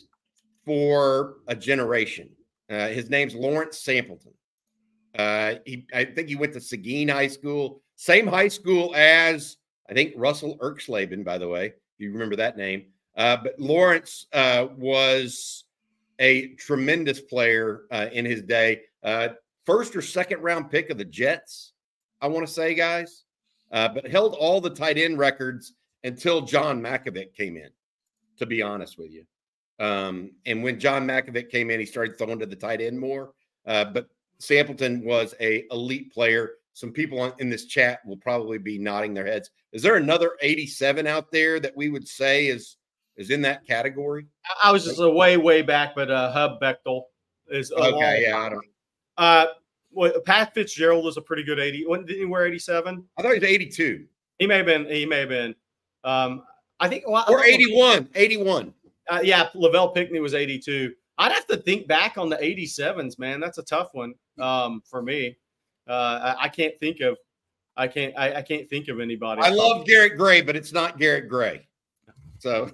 for a generation. Uh, his name's Lawrence Sampleton. Uh, he, I think he went to Seguin High School, same high school as, I think, Russell Erksleben, by the way, if you remember that name. Uh, but Lawrence uh, was a tremendous player uh, in his day. Uh, first or second round pick of the Jets, I want to say, guys. Uh, but held all the tight end records until John Mackovic came in, to be honest with you. Um, and when John Mackovic came in, he started throwing to the tight end more. Uh, but Sampleton was a elite player. Some people on, in this chat will probably be nodding their heads. Is there another eighty-seven out there that we would say is is in that category? I was just a way, way back, but uh, Hub Bechtel is okay. Yeah, I don't. Uh, Well, Pat Fitzgerald was a pretty good eighty. When did he wear eighty-seven? I thought he was eighty-two. He may have been. He may have been. Um, I think. Well, or eighty-one. eighty-one. Uh, yeah, Lavelle Pickney was eighty-two. I'd have to think back on the eighty-sevens, man. That's a tough one um, for me. Uh, I, I can't think of. I can't. I, I can't think of anybody. I love Garrett Gray, but it's not Garrett Gray. So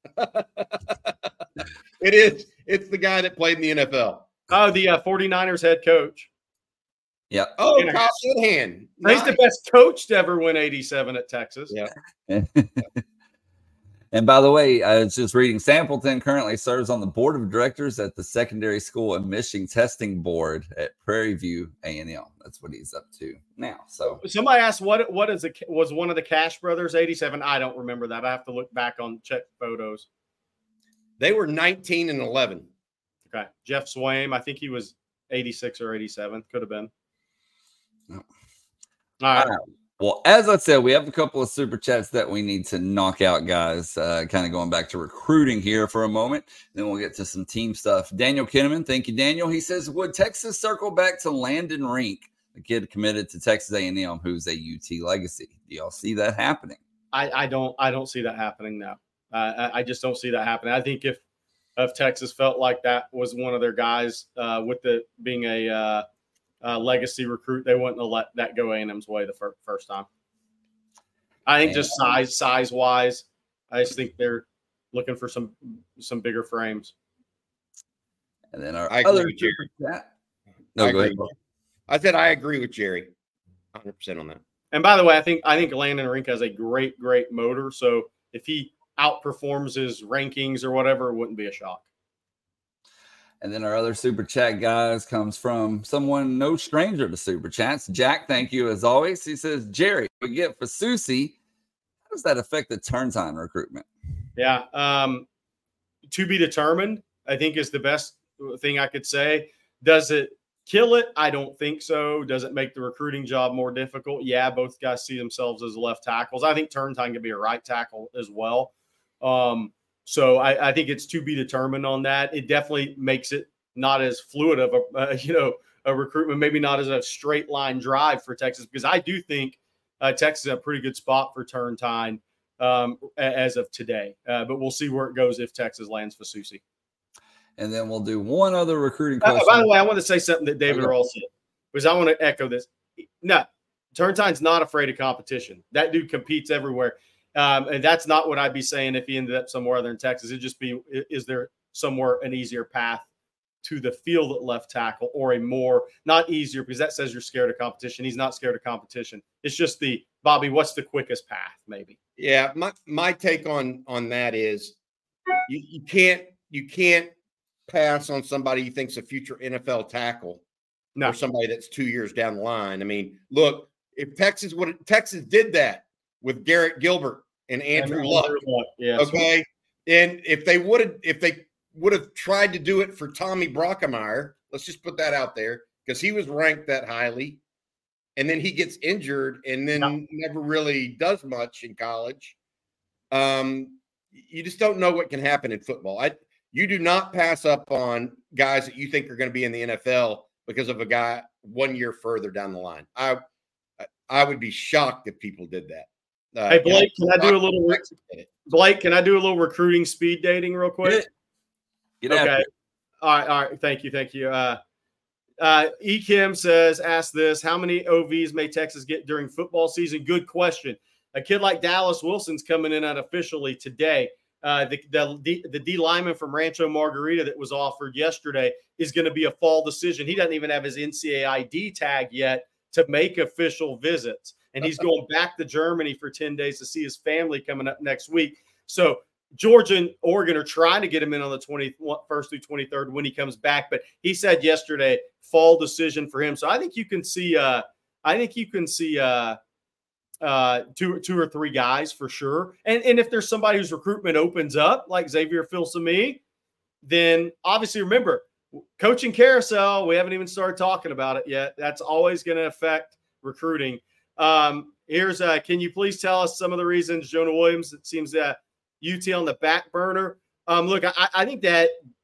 it is. It's the guy that played in the N F L. Oh, the uh, 49ers head coach. Yeah. Oh, Kyle Shanahan. Nice. He's the best coach to ever win eighty-seven at Texas. Yeah. And by the way, I was just reading, Sampleton currently serves on the board of directors at the Secondary School Admission Testing Board at Prairie View A and M. That's what he's up to now. So somebody asked, what what is a, was one of the Cash brothers eighty-seven? I don't remember that. I have to look back on check photos. They were nineteen and eleven. Okay. Jeff Swaim, I think he was eighty-six or eighty-seven. Could have been. No. All right. All right. Well, as I said, we have a couple of super chats that we need to knock out, guys. Uh, kind of going back to recruiting here for a moment. Then we'll get to some team stuff. Daniel Kinnaman, thank you, Daniel. He says, would Texas circle back to Landon Rink, the kid committed to Texas A and M, who's a U T legacy? Do y'all see that happening? I, I don't. I don't see that happening now. Uh, I, I just don't see that happening. I think if if Texas felt like that was one of their guys, uh, with the being a uh, Uh, legacy recruit, they wouldn't have let that go A and M's way the fir- first time. I think just size, size wise, I just think they're looking for some some bigger frames. And then our I other agree with Jerry. chat. No, I go agree. ahead. I said I agree with Jerry, one hundred percent on that. And by the way, I think I think Landon Rink has a great, great motor. So if he outperforms his rankings or whatever, it wouldn't be a shock. And then our other super chat, guys, comes from someone no stranger to super chats. Jack, thank you as always. He says, Jerry, we get Fasusi, how does that affect the Turntine recruitment? Yeah, um, to be determined, I think is the best thing I could say. Does it kill it? I don't think so. Does it make the recruiting job more difficult? Yeah, both guys see themselves as left tackles. I think Turntine could be a right tackle as well. Um, so I, I think it's to be determined on that. It definitely makes it not as fluid of a, uh, you know, a recruitment, maybe not as a straight line drive for Texas, because I do think uh, Texas is a pretty good spot for Turntine um, as of today. Uh, but we'll see where it goes if Texas lands Fasusi. And then we'll do one other recruiting question. Uh, by the way, I want to say something that David Earl said, because I want to echo this. No, Turntine's not afraid of competition. That dude competes everywhere. Um, and that's not what I'd be saying if he ended up somewhere other in Texas. It'd just be, is there somewhere an easier path to the field at left tackle, or a more, not easier, because that says you're scared of competition. He's not scared of competition. It's just the, Bobby, what's the quickest path, maybe? Yeah, my, my take on on that is you, you can't you can't pass on somebody you think's a future N F L tackle, no. or somebody that's two years down the line. I mean, look, if Texas would Texas did that with Garrett Gilbert and Andrew, Andrew Luck, Luck, yes. okay, and if they would have if they would have tried to do it for Tommy Brockemeyer, let's just put that out there, because he was ranked that highly, and then he gets injured and then no. never really does much in college. Um, you just don't know what can happen in football. I you do not pass up on guys that you think are going to be in the N F L because of a guy one year further down the line. I I would be shocked if people did that. Uh, hey Blake, you know, can I do a little Blake? Can I do a little recruiting speed dating real quick? Get okay. after it. All right. All right. Thank you. Thank you. Uh, uh, E. Kim says, ask this: how many O Vs may Texas get during football season? Good question. A kid like Dallas Wilson's coming in unofficially today. Uh, the, the, the D lineman from Rancho Margarita that was offered yesterday is going to be a fall decision. He doesn't even have his N C A A I D tag yet to make official visits. And he's going back to Germany for ten days to see his family coming up next week. So Georgia and Oregon are trying to get him in on the twenty-first through twenty-third when he comes back. But he said yesterday, fall decision for him. So I think you can see, uh, I think you can see uh, uh, two, two or three guys for sure. And, and if there's somebody whose recruitment opens up, like Xavier Filsaime, then obviously remember, coaching carousel, we haven't even started talking about it yet. That's always going to affect recruiting. Um, here's, uh, can you please tell us some of the reasons Jonah Williams, it seems that U T on the back burner? Um, look, I, I think that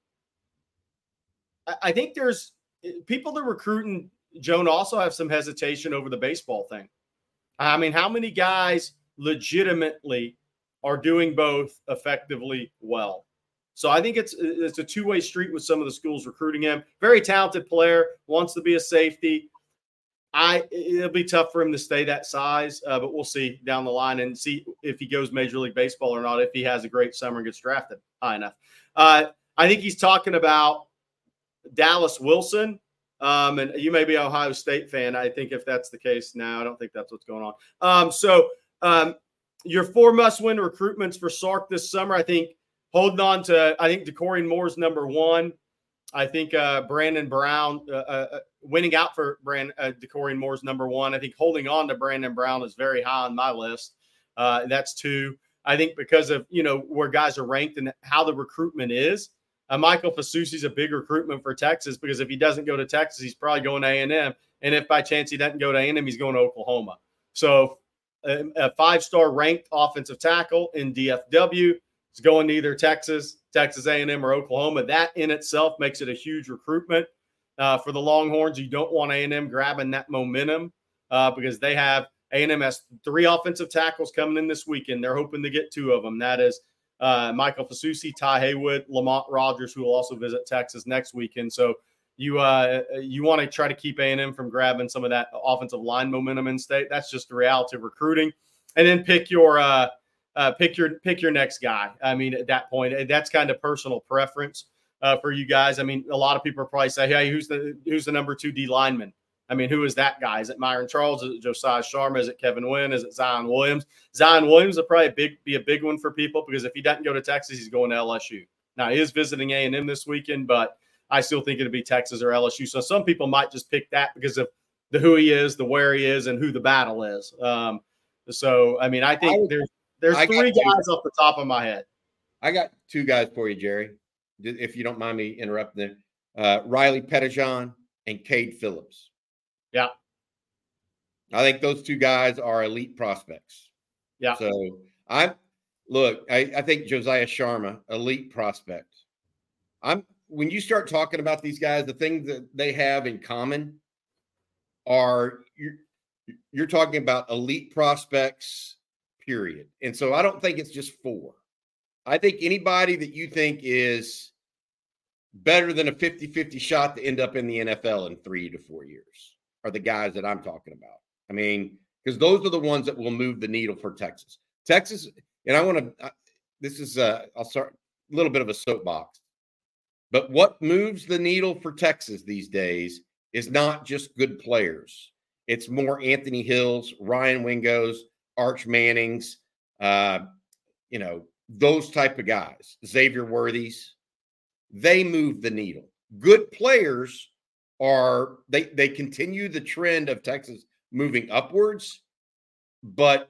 I, I think there's people that recruiting Jonah also have some hesitation over the baseball thing. I mean, how many guys legitimately are doing both effectively well? So I think it's it's a two-way street with some of the schools recruiting him. Very talented player, wants to be a safety. I it'll be tough for him to stay that size, uh, but we'll see down the line and see if he goes Major League Baseball or not, if he has a great summer and gets drafted high enough. Uh, I think he's talking about Dallas Wilson, um, and you may be an Ohio State fan. I think if that's the case now, I don't think that's what's going on. Um, so um, your four must-win recruitments for Sark this summer, I think holding on to, I think DeCorian Moore's number one. I think uh, Brandon Brown, uh, uh, winning out for Brand, uh, DeCorian Moore's number one. I think holding on to Brandon Brown is very high on my list. Uh, that's two. I think because of, you know, where guys are ranked and how the recruitment is. Uh, Michael Fasusi's a big recruitment for Texas, because if he doesn't go to Texas, he's probably going to A and M. And if by chance he doesn't go to A and M, he's going to Oklahoma. So a, a five-star ranked offensive tackle in D F W is going to either Texas, Texas A and M, or Oklahoma. That in itself makes it a huge recruitment uh, for the Longhorns. You don't want A and M grabbing that momentum uh, because they have A and M has three offensive tackles coming in this weekend. They're hoping to get two of them. That is uh, Michael Fasusi, Ty Haywood, Lamont Rogers, who will also visit Texas next weekend. So you uh, you want to try to keep A and M from grabbing some of that offensive line momentum in state. That's just the reality of recruiting. And then pick your uh, uh, pick your pick your next guy. I mean, at that point, that's kind of personal preference uh, for you guys. I mean, a lot of people are probably say, "Hey, who's the who's the number two D lineman?" I mean, who is that guy? Is it Myron Charles? Is it Josiah Sharma? Is it Kevin Wynn? Is it Zion Williams? Zion Williams will probably big, be a big one for people, because if he doesn't go to Texas, he's going to L S U. Now, he is visiting A and M this weekend, but I still think it'll be Texas or L S U. So some people might just pick that because of the who he is, the where he is, and who the battle is. Um, So, I mean, I think I would, there's there's I three guys off the top of my head. I got two guys for you, Jerry, if you don't mind me interrupting there. Uh, Riley Pettijohn and Cade Phillips. Yeah. I think those two guys are elite prospects. Yeah. So I'm look, I, I think Josiah Sharma, elite prospect. I'm when you start talking about these guys, the things that they have in common are you're, you're talking about elite prospects, period. And so I don't think it's just four. I think anybody that you think is better than a fifty-fifty shot to end up in the N F L in three to four years are the guys that I'm talking about. I mean, because those are the ones that will move the needle for Texas. Texas, and I want to, this is, uh, I'll start a little bit of a soapbox. But what moves the needle for Texas these days is not just good players. It's more Anthony Hills, Ryan Wingos, Arch Mannings, uh, you know, those type of guys, Xavier Worthies. They move the needle. Good players are, they, they continue the trend of Texas moving upwards, but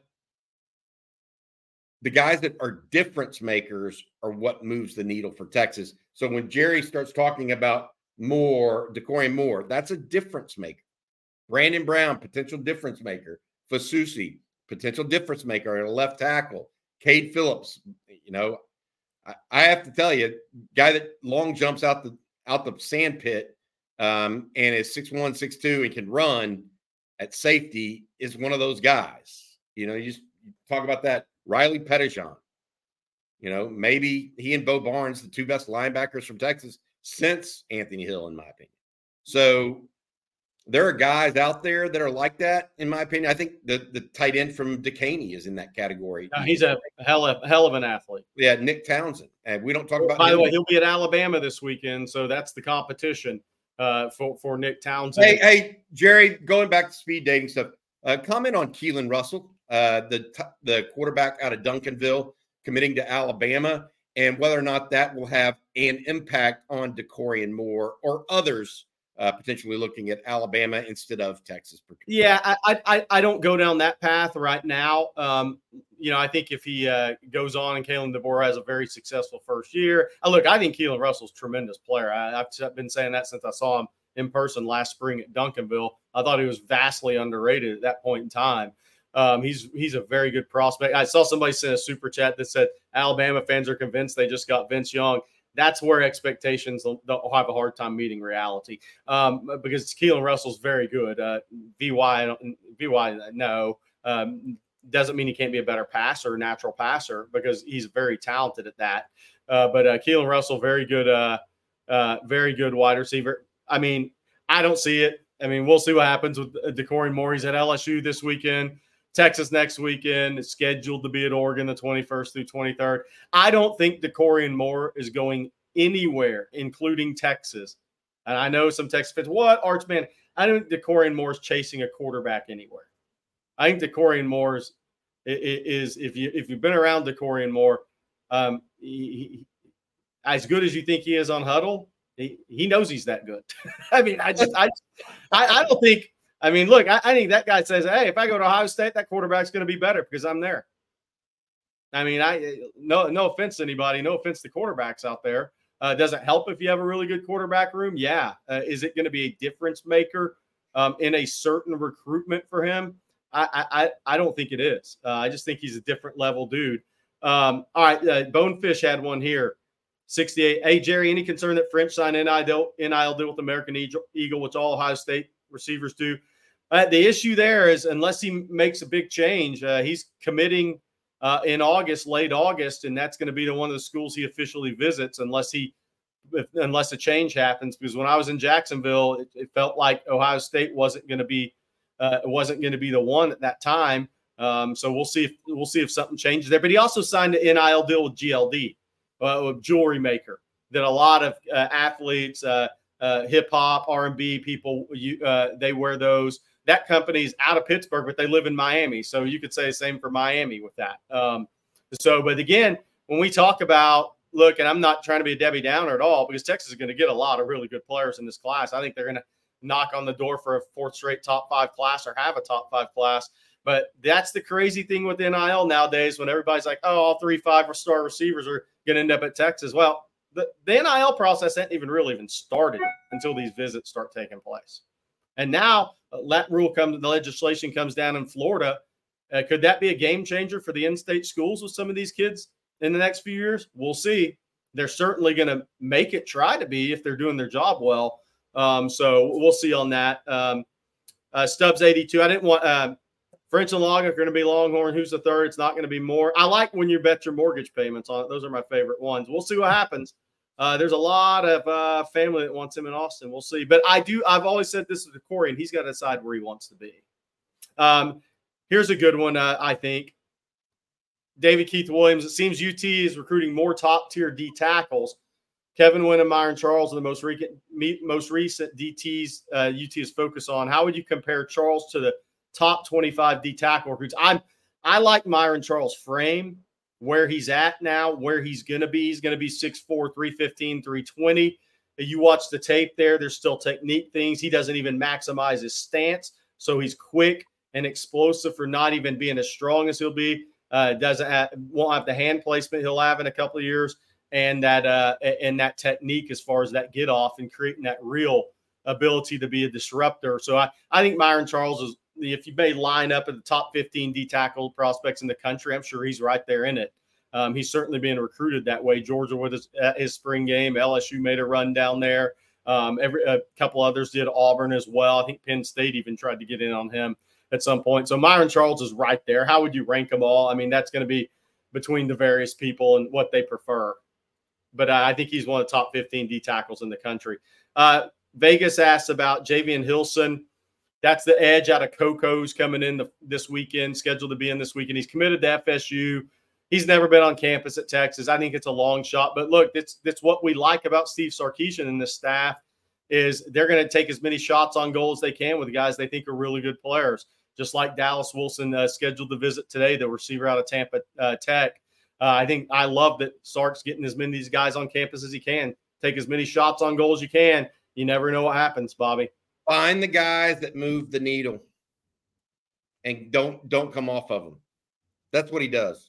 the guys that are difference makers are what moves the needle for Texas. So when Jerry starts talking about Moore, DeCorian Moore, that's a difference maker. Brandon Brown, potential difference maker. Fasusi, potential difference maker at a left tackle. Cade Phillips, you know, I, I have to tell you, guy that long jumps out the out the sand pit um, and is six one, six two and can run at safety is one of those guys. You know, you just you talk about that. Riley Pettijohn, you know, maybe he and Bo Barnes, the two best linebackers from Texas since Anthony Hill, in my opinion. So there are guys out there that are like that, in my opinion. I think the, the tight end from Decaney is in that category. No, he's a hell of, hell of an athlete. Yeah, Nick Townsend. And we don't talk about By him. the way, he'll be at Alabama this weekend, so that's the competition uh, for, for Nick Townsend. Hey, hey, Jerry, going back to speed dating stuff, uh, comment on Keelan Russell. Uh, the the quarterback out of Duncanville committing to Alabama, and whether or not that will have an impact on DeCorian Moore or others uh, potentially looking at Alabama instead of Texas. Yeah, I, I I don't go down that path right now. Um, you know, I think if he uh, goes on and Kalen DeBoer has a very successful first year, uh, look, I think Keelan Russell's a tremendous player. I, I've been saying that since I saw him in person last spring at Duncanville. I thought he was vastly underrated at that point in time. Um, he's he's a very good prospect. I saw somebody send a super chat that said Alabama fans are convinced they just got Vince Young. That's where expectations will have a hard time meeting reality um, because Keelan Russell's very good. Uh, V Y, V Y, no, um, doesn't mean he can't be a better passer, or natural passer, because he's very talented at that. Uh, but uh, Keelan Russell, very good, uh, uh, very good wide receiver. I mean, I don't see it. I mean, we'll see what happens with DeCorian Moore. He's at L S U this weekend. Texas next weekend is scheduled to be at Oregon the twenty-first through twenty-third. I don't think DeCorian Moore is going anywhere, including Texas. And I know some Texas fans, what, Archman? I don't think DeCorian Moore is chasing a quarterback anywhere. I think DeCorian Moore is, is if, you, if you've been around DeCorian Moore, um, he, he, as good as you think he is on Huddle, he, he knows he's that good. I mean, I just I, I, I don't think – I mean, look, I, I think that guy says, hey, if I go to Ohio State, that quarterback's going to be better because I'm there. I mean, I no no offense to anybody, no offense to quarterbacks out there. Uh, does it help if you have a really good quarterback room? Yeah. Uh, is it going to be a difference maker um, in a certain recruitment for him? I I, I don't think it is. Uh, I just think he's a different level dude. Um, all right, uh, Bonefish had one here. sixty-eight. Hey, Jerry, any concern that French signed N I L deal with American Eagle, which all Ohio State receivers do? Uh, the issue there is unless he makes a big change, uh, he's committing uh, in August, late August, and that's going to be the one of the schools he officially visits unless he, if, unless a change happens. Because when I was in Jacksonville, it, it felt like Ohio State wasn't going to be, uh, wasn't going to be the one at that time. Um, so we'll see if we'll see if something changes there. But he also signed an N I L deal with G L D, uh, a jewelry maker that a lot of uh, athletes, uh, uh, hip hop, R and B people, you, uh, they wear those. That company's out of Pittsburgh, but they live in Miami. So you could say the same for Miami with that. Um, so, but again, when we talk about, look, and I'm not trying to be a Debbie Downer at all, because Texas is going to get a lot of really good players in this class. I think they're going to knock on the door for a fourth straight top five class or have a top five class. But that's the crazy thing with N I L nowadays when everybody's like, oh, all three five-star receivers are going to end up at Texas. Well, the, the N I L process hasn't even really even started until these visits start taking place. And now uh, that rule comes, the legislation comes down in Florida. Uh, could that be a game changer for the in-state schools with some of these kids in the next few years? We'll see. They're certainly going to make it try to be if they're doing their job well. Um, so we'll see on that. Um, uh, Stubbs eighty-two. I didn't want uh, French and Long are going to be Longhorn. Who's the third? It's not going to be Moore. I like when you bet your mortgage payments on it. Those are my favorite ones. We'll see what happens. Uh, there's a lot of uh, family that wants him in Austin. We'll see. But I do. I've always said this to Corey, and he's got to decide where he wants to be. Um, here's a good one, uh, I think. David Keith Williams. It seems U T is recruiting more top-tier D tackles. Kevin Wynn and Myron Charles are the most, re- most recent D Ts uh, U T is focused on. How would you compare Charles to the top twenty-five D tackle recruits? I'm I like Myron Charles' frame, where he's at now, where he's going to be. He's going to be six four, three fifteen, three twenty. You watch the tape there. There's still technique things. He doesn't even maximize his stance, so he's quick and explosive for not even being as strong as he'll be. Uh, doesn't have, won't have the hand placement he'll have in a couple of years, and that uh, and that technique as far as that get off and creating that real ability to be a disruptor. So I, I think Myron Charles is, if you may line up at the top fifteen D tackle prospects in the country, I'm sure he's right there in it. Um, he's certainly being recruited that way. Georgia with his, uh, his spring game, L S U made a run down there. Um, every a couple others did. Auburn as well. I think Penn State even tried to get in on him at some point. So Myron Charles is right there. How would you rank them all? I mean, that's going to be between the various people and what they prefer. But uh, I think he's one of the top fifteen D tackles in the country. Uh, Vegas asked about Javian Hilson. That's the edge out of Coco's coming in the, this weekend, scheduled to be in this weekend. He's committed to F S U. He's never been on campus at Texas. I think it's a long shot. But look, that's, that's what we like about Steve Sarkisian and this staff is they're going to take as many shots on goal as they can with guys they think are really good players, just like Dallas Wilson uh, scheduled to visit today, the receiver out of Tampa uh, Tech. Uh, I think I love that Sark's getting as many of these guys on campus as he can. Take as many shots on goal as you can. You never know what happens, Bobby. Find the guys that move the needle and don't don't come off of them. That's what he does.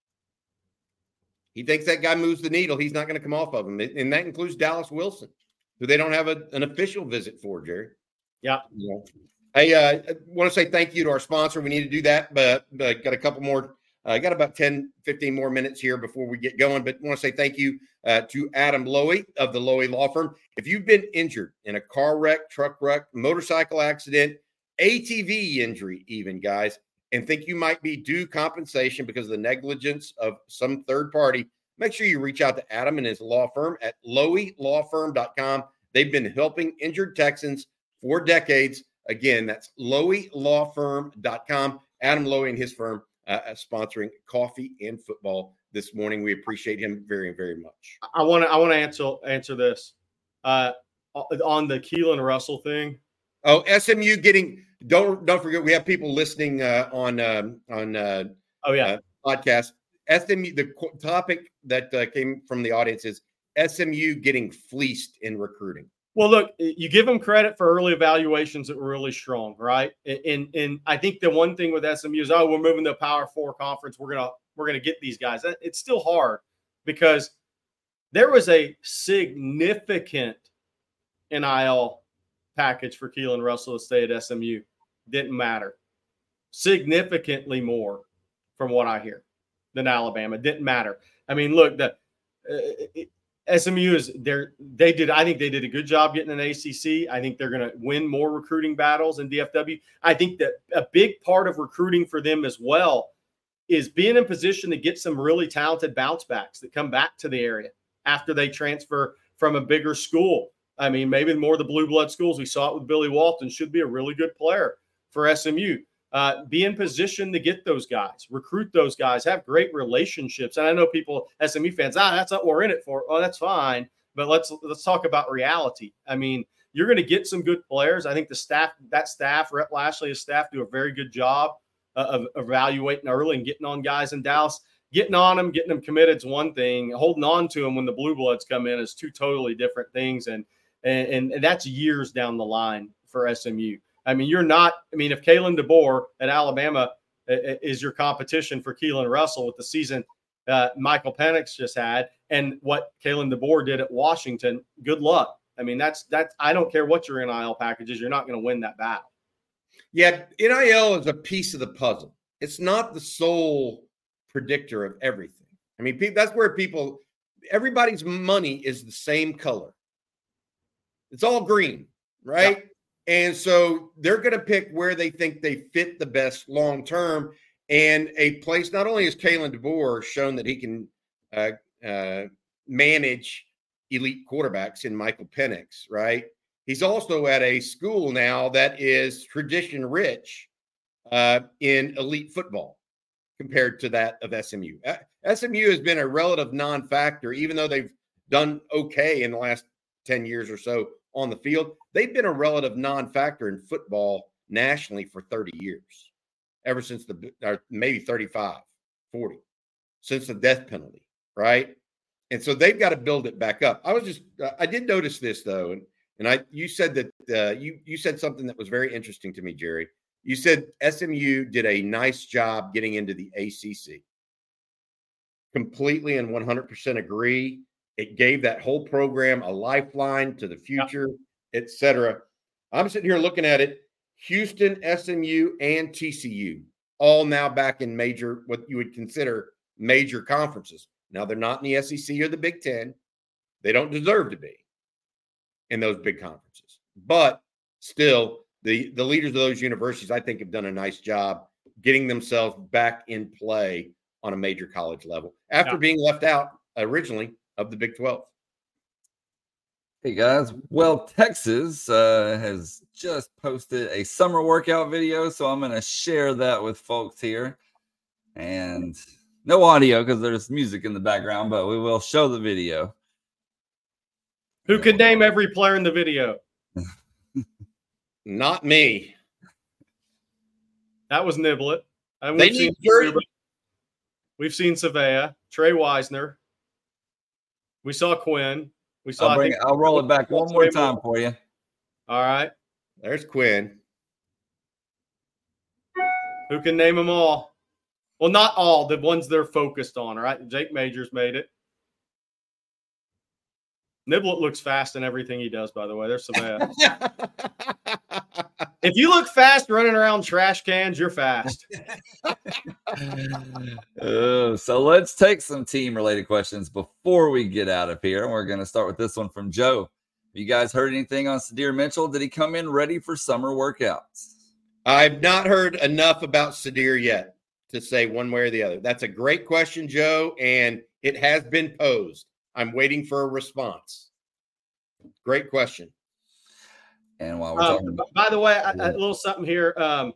He thinks that guy moves the needle. He's not going to come off of him. And that includes Dallas Wilson, who they don't have a, an official visit for, Jerry. Yeah. yeah. Hey, uh, I want to say thank you to our sponsor. We need to do that, but, but got a couple more. I uh, got about ten, fifteen more minutes here before we get going, but I want to say thank you uh, to Adam Lowy of the Lowy Law Firm. If you've been injured in a car wreck, truck wreck, motorcycle accident, A T V injury even, guys, and think you might be due compensation because of the negligence of some third party, make sure you reach out to Adam and his law firm at lowy law firm dot com. They've been helping injured Texans for decades. Again, that's lowy law firm dot com. Adam Lowy and his firm Uh, sponsoring coffee and football this morning. We appreciate him very, very much. I want to I want to answer answer this uh, on the Keelan Russell thing. Oh, S M U getting don't don't forget we have people listening uh, on um, on uh, oh yeah uh, podcast. S M U the topic that uh, came from the audience is S M U getting fleeced in recruiting. Well, look, you give them credit for early evaluations that were really strong, right? And and I think the one thing with S M U is, oh, we're moving to a Power Four conference. We're gonna we're gonna get these guys. It's still hard because there was a significant N I L package for Keelan Russell to stay at S M U. Didn't matter. Significantly more, from what I hear, than Alabama. Didn't matter. I mean, look, the. Uh, it, S M U is there. They did. I think they did a good job getting an A C C. I think they're going to win more recruiting battles in D F W. I think that a big part of recruiting for them as well is being in position to get some really talented bounce backs that come back to the area after they transfer from a bigger school. I mean, maybe more of the blue blood schools. We saw it with Billy Walton. Should be a really good player for S M U. Uh, be in position to get those guys, recruit those guys, have great relationships. And I know people, S M U fans, ah, that's not what we're in it for. Oh, that's fine. But let's let's talk about reality. I mean, you're going to get some good players. I think the staff, that staff, Rhett Lashley, his staff do a very good job uh, of evaluating early and getting on guys in Dallas. Getting on them, getting them committed is one thing. Holding on to them when the blue bloods come in is two totally different things. And and, and that's years down the line for S M U. I mean, you're not – I mean, if Kalen DeBoer at Alabama is your competition for Keelan Russell with the season uh, Michael Penix just had and what Kalen DeBoer did at Washington. Good luck. I mean, that's that's. I don't care what your N I L package is. You're not going to win that battle. Yeah, N I L is a piece of the puzzle. It's not the sole predictor of everything. I mean, that's where people, everybody's money is the same color. It's all green, right? Yeah. And so they're going to pick where they think they fit the best long term. And a place, not only has Kalen DeBoer shown that he can uh, uh, manage elite quarterbacks in Michael Penix, right? He's also at a school now that is tradition rich uh, in elite football compared to that of S M U. Uh, S M U has been a relative non-factor, even though they've done okay in the last ten years or so on the field. They've been a relative non-factor in football nationally for thirty years, ever since the, or maybe thirty-five, forty, since the death penalty, right? And so they've got to build it back up. I was just, uh, I did notice this though, and and I, you said that uh, you you said something that was very interesting to me, Jerry. You said S M U did a nice job getting into the A C C. Completely and one hundred percent agree. It gave that whole program a lifeline to the future, yeah. et cetera. I'm sitting here looking at it. Houston, S M U, and T C U all now back in major, what you would consider major conferences. Now, they're not in the S E C or the Big Ten. They don't deserve to be in those big conferences. But still, the, the leaders of those universities, I think, have done a nice job getting themselves back in play on a major college level after yeah. being left out originally of the Big twelve. Hey, guys. Well, Texas uh, has just posted a summer workout video, so I'm going to share that with folks here. And no audio because there's music in the background, but we will show the video. Who could name every player in the video? Not me. That was Niblett. And they we've, need seen, we've seen Savea, Trey Wisner. We saw Quinn. We saw. I'll, bring, I'll roll it back one more time for you. All right. There's Quinn. Who can name them all? Well, not all, the ones they're focused on, all right? Jake Majors made it. Niblett looks fast in everything he does, by the way. There's Savea. If you look fast running around trash cans, you're fast. uh, so let's take some team-related questions before we get out of here. We're going to start with this one from Joe. Have you guys heard anything on Sadir Mitchell? Did he come in ready for summer workouts? I've not heard enough about Sadir yet to say one way or the other. That's a great question, Joe, and it has been posed. I'm waiting for a response. Great question. And while we're um, talking about- by the way, a, a little something here. Um,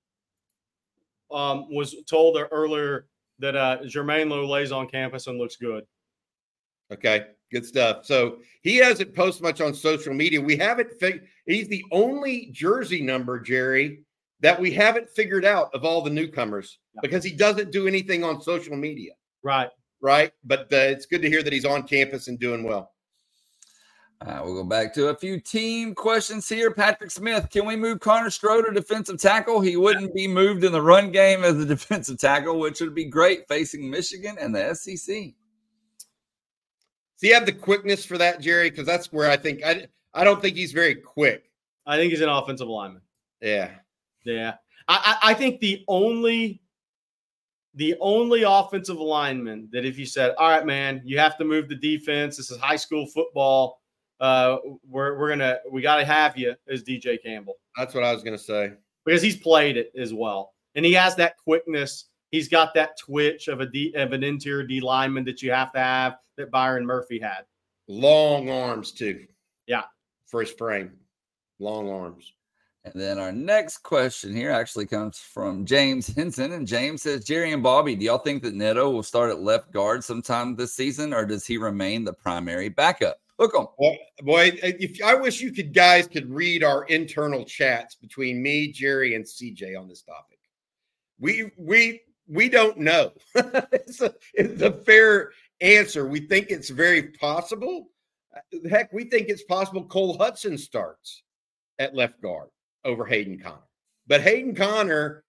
um, was told earlier that uh, Jermaine Lola's on campus and looks good. Okay, good stuff. So he hasn't posted much on social media. We haven't figured. He's the only jersey number, Jerry, that we haven't figured out of all the newcomers yeah. because he doesn't do anything on social media. Right. Right. But uh, it's good to hear that he's on campus and doing well. All right, we'll go back to a few team questions here. Patrick Smith, can we move Connor Stroh to defensive tackle? He wouldn't be moved in the run game as a defensive tackle, which would be great facing Michigan and the S E C. Do you have the quickness for that, Jerry? Because that's where I think I, I don't think he's very quick. I think he's an offensive lineman. Yeah. Yeah. I, I, I think the only the only offensive lineman that if you said, all right, man, you have to move the defense. This is high school football. Uh, we're we're gonna we gotta have you as D J Campbell. That's what I was gonna say because he's played it as well, and he has that quickness. He's got that twitch of a D, of an interior D lineman that you have to have that Byron Murphy had. Long arms too. Yeah, for his frame, long arms. And then our next question here actually comes from James Henson, and James says, Jerry and Bobby, do y'all think that Neto will start at left guard sometime this season, or does he remain the primary backup? Look on. Boy, boy, if I wish you could guys could read our internal chats between me, Jerry, and C J on this topic. We we we don't know. it's, a, it's a fair answer. We think it's very possible. Heck, we think it's possible Cole Hudson starts at left guard over Hayden Connor. But Hayden Connor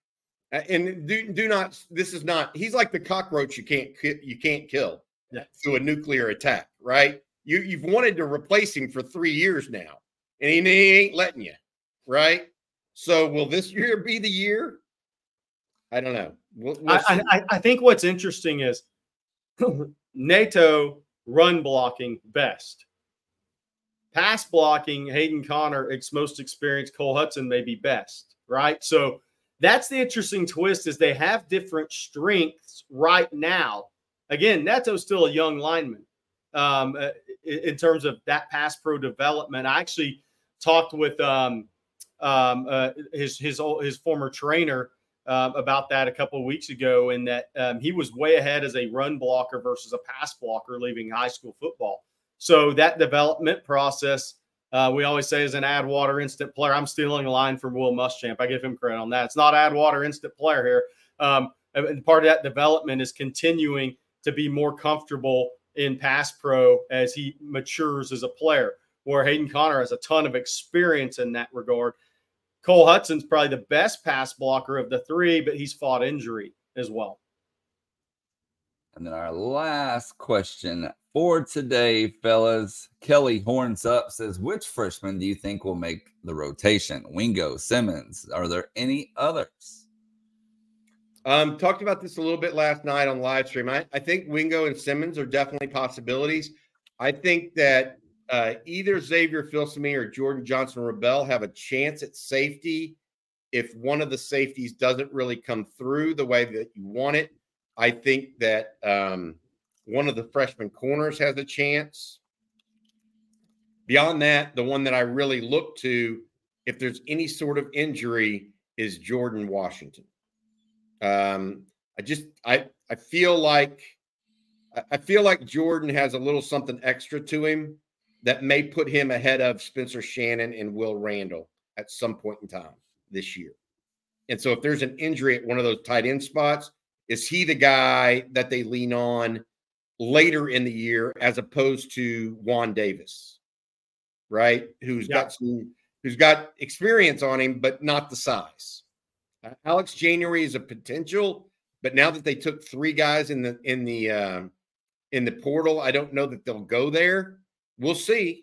And do, do not, this is not, he's like the cockroach you can't, you can't kill yeah. through a nuclear attack, right? You, you've wanted to replace him for three years now, and he, he ain't letting you, right? So will this year be the year? I don't know. We'll, we'll I, I, I think what's interesting is NATO run blocking best. Pass blocking, Hayden Connor, ex most experienced, Cole Hudson may be best, right? So that's the interesting twist is they have different strengths right now. Again, Neto's still a young lineman um, uh, in terms of that pass pro development. I actually talked with um, um, uh, his his his former trainer uh, about that a couple of weeks ago, and that um, he was way ahead as a run blocker versus a pass blocker leaving high school football. So that development process, uh, we always say is an Add-Water instant player. I'm stealing a line from Will Muschamp. I give him credit on that. It's not Add-Water instant player here. Um, and part of that development is continuing to be more comfortable in pass pro as he matures as a player, where Hayden Connor has a ton of experience in that regard. Cole Hudson's probably the best pass blocker of the three, but he's fought injury as well. And then our last question for today, fellas. Kelly Horns Up says, which freshman do you think will make the rotation? Wingo, Simmons. Are there any others? Um, talked about this a little bit last night on live stream. I, I think Wingo and Simmons are definitely possibilities. I think that uh, either Xavier Filsaime or Jordan Johnson-Rebel have a chance at safety if one of the safeties doesn't really come through the way that you want it. I think that um, one of the freshman corners has a chance. Beyond that, the one that I really look to, if there's any sort of injury, is Jordan Washington. Um, I just I I feel like I feel like Jordan has a little something extra to him that may put him ahead of Spencer Shannon and Will Randall at some point in time this year. And so if there's an injury at one of those tight end spots, is he the guy that they lean on later in the year as opposed to Juan Davis, right? Who's yeah. got some, who's got experience on him, but not the size. Uh, Alex January is a potential, but now that they took three guys in the in the uh, in the portal, I don't know that they'll go there. We'll see.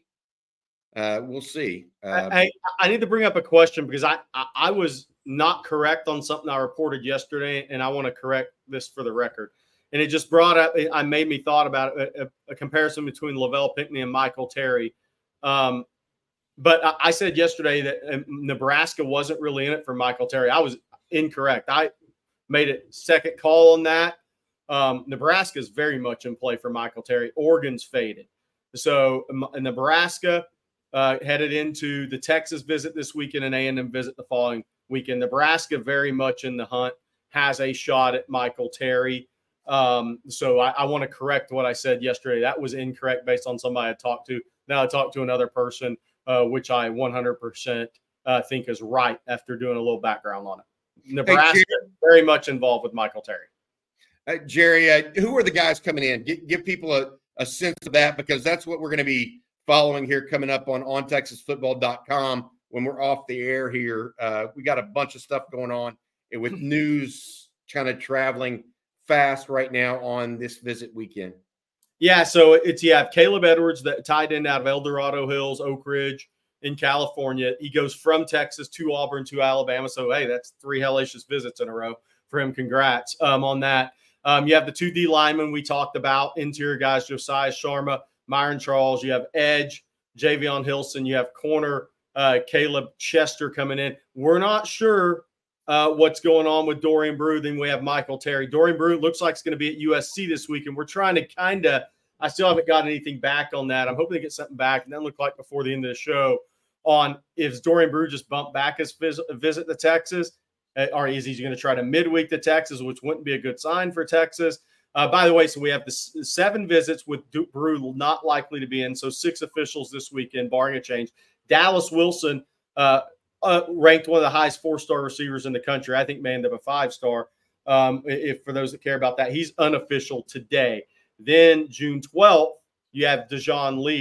Uh, we'll see. Uh, I, I, I need to bring up a question because I, I I was not correct on something I reported yesterday, and I want to correct this for the record. And it just brought up, I made me thought about a, a, a comparison between Lavelle Pinkney and Michael Terry. Um, but I, I said yesterday that Nebraska wasn't really in it for Michael Terry. I was incorrect. I made a second call on that. Um, Nebraska is very much in play for Michael Terry. Oregon's faded. So Nebraska uh, headed into the Texas visit this weekend and A and M visit the following weekend. Nebraska very much in the hunt, has a shot at Michael Terry. Um, so I, I want to correct what I said yesterday. That was incorrect based on somebody I talked to. Now I talked to another person, uh, which I one hundred percent uh, think is right after doing a little background on it. Nebraska hey, very much involved with Michael Terry. Uh, Jerry, uh, who are the guys coming in? Give, give people a, a sense of that, because that's what we're going to be following here coming up on on texas football dot com when we're off the air here. Uh, we got a bunch of stuff going on with news kind of traveling fast right now on this visit weekend. Yeah, so it's you have Caleb Edwards, that tight end out of El Dorado Hills, Oak Ridge in California. He goes from Texas to Auburn to Alabama. So, hey, that's three hellacious visits in a row for him. Congrats um, on that. Um, you have the two D linemen we talked about, interior guys, Josiah Sharma, Myron Charles. You have edge, Javion Hilson. You have corner, uh, Caleb Chester coming in. We're not sure uh, what's going on with Dorian Brew. Then we have Michael Terry. Dorian Brew looks like it's going to be at U S C this week, and we're trying to kind of – I still haven't got anything back on that. I'm hoping to get something back, and that looked like before the end of the show on if Dorian Brew just bumped back his visit, visit to Texas, or is he going to try to midweek to Texas, which wouldn't be a good sign for Texas. Uh, by the way, so we have the seven visits with Brew not likely to be in, so six officials this weekend, barring a change. Dallas Wilson, uh, uh, ranked one of the highest four-star receivers in the country. I think may end up a five-star, um, if for those that care about that. He's unofficial today. Then June twelfth, you have Dejon Lee,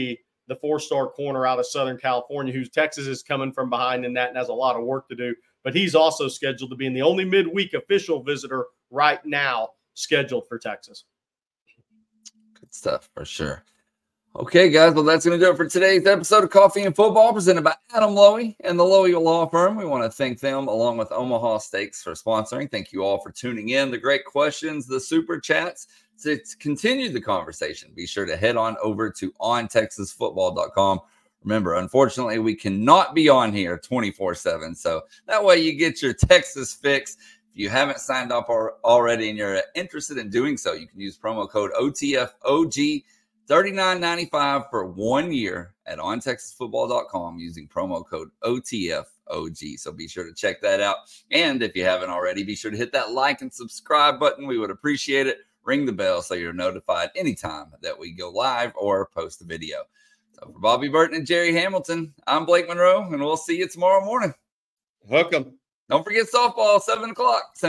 the four-star corner out of Southern California, who's Texas is coming from behind in that and has a lot of work to do. But he's also scheduled to be in the only midweek official visitor right now scheduled for Texas. Good stuff for sure. Okay, guys, well, that's going to do it for today's episode of Coffee and Football presented by Adam Lowy and the Lowy Law Firm. We want to thank them along with Omaha Steaks for sponsoring. Thank you all for tuning in. The great questions, the super chats. To continue the conversation, be sure to head on over to on texas football dot com. Remember, unfortunately, we cannot be on here twenty-four seven. So that way you get your Texas fix. If you haven't signed up already and you're interested in doing so, you can use promo code O T F O G thirty-nine ninety-five for one year at on texas football dot com using promo code O T F O G. So be sure to check that out. And if you haven't already, be sure to hit that like and subscribe button. We would appreciate it. Ring the bell so you're notified anytime that we go live or post a video. So for Bobby Burton and Jerry Hamilton, I'm Blake Monroe, and we'll see you tomorrow morning. Hook 'em. Don't forget softball, seven o'clock.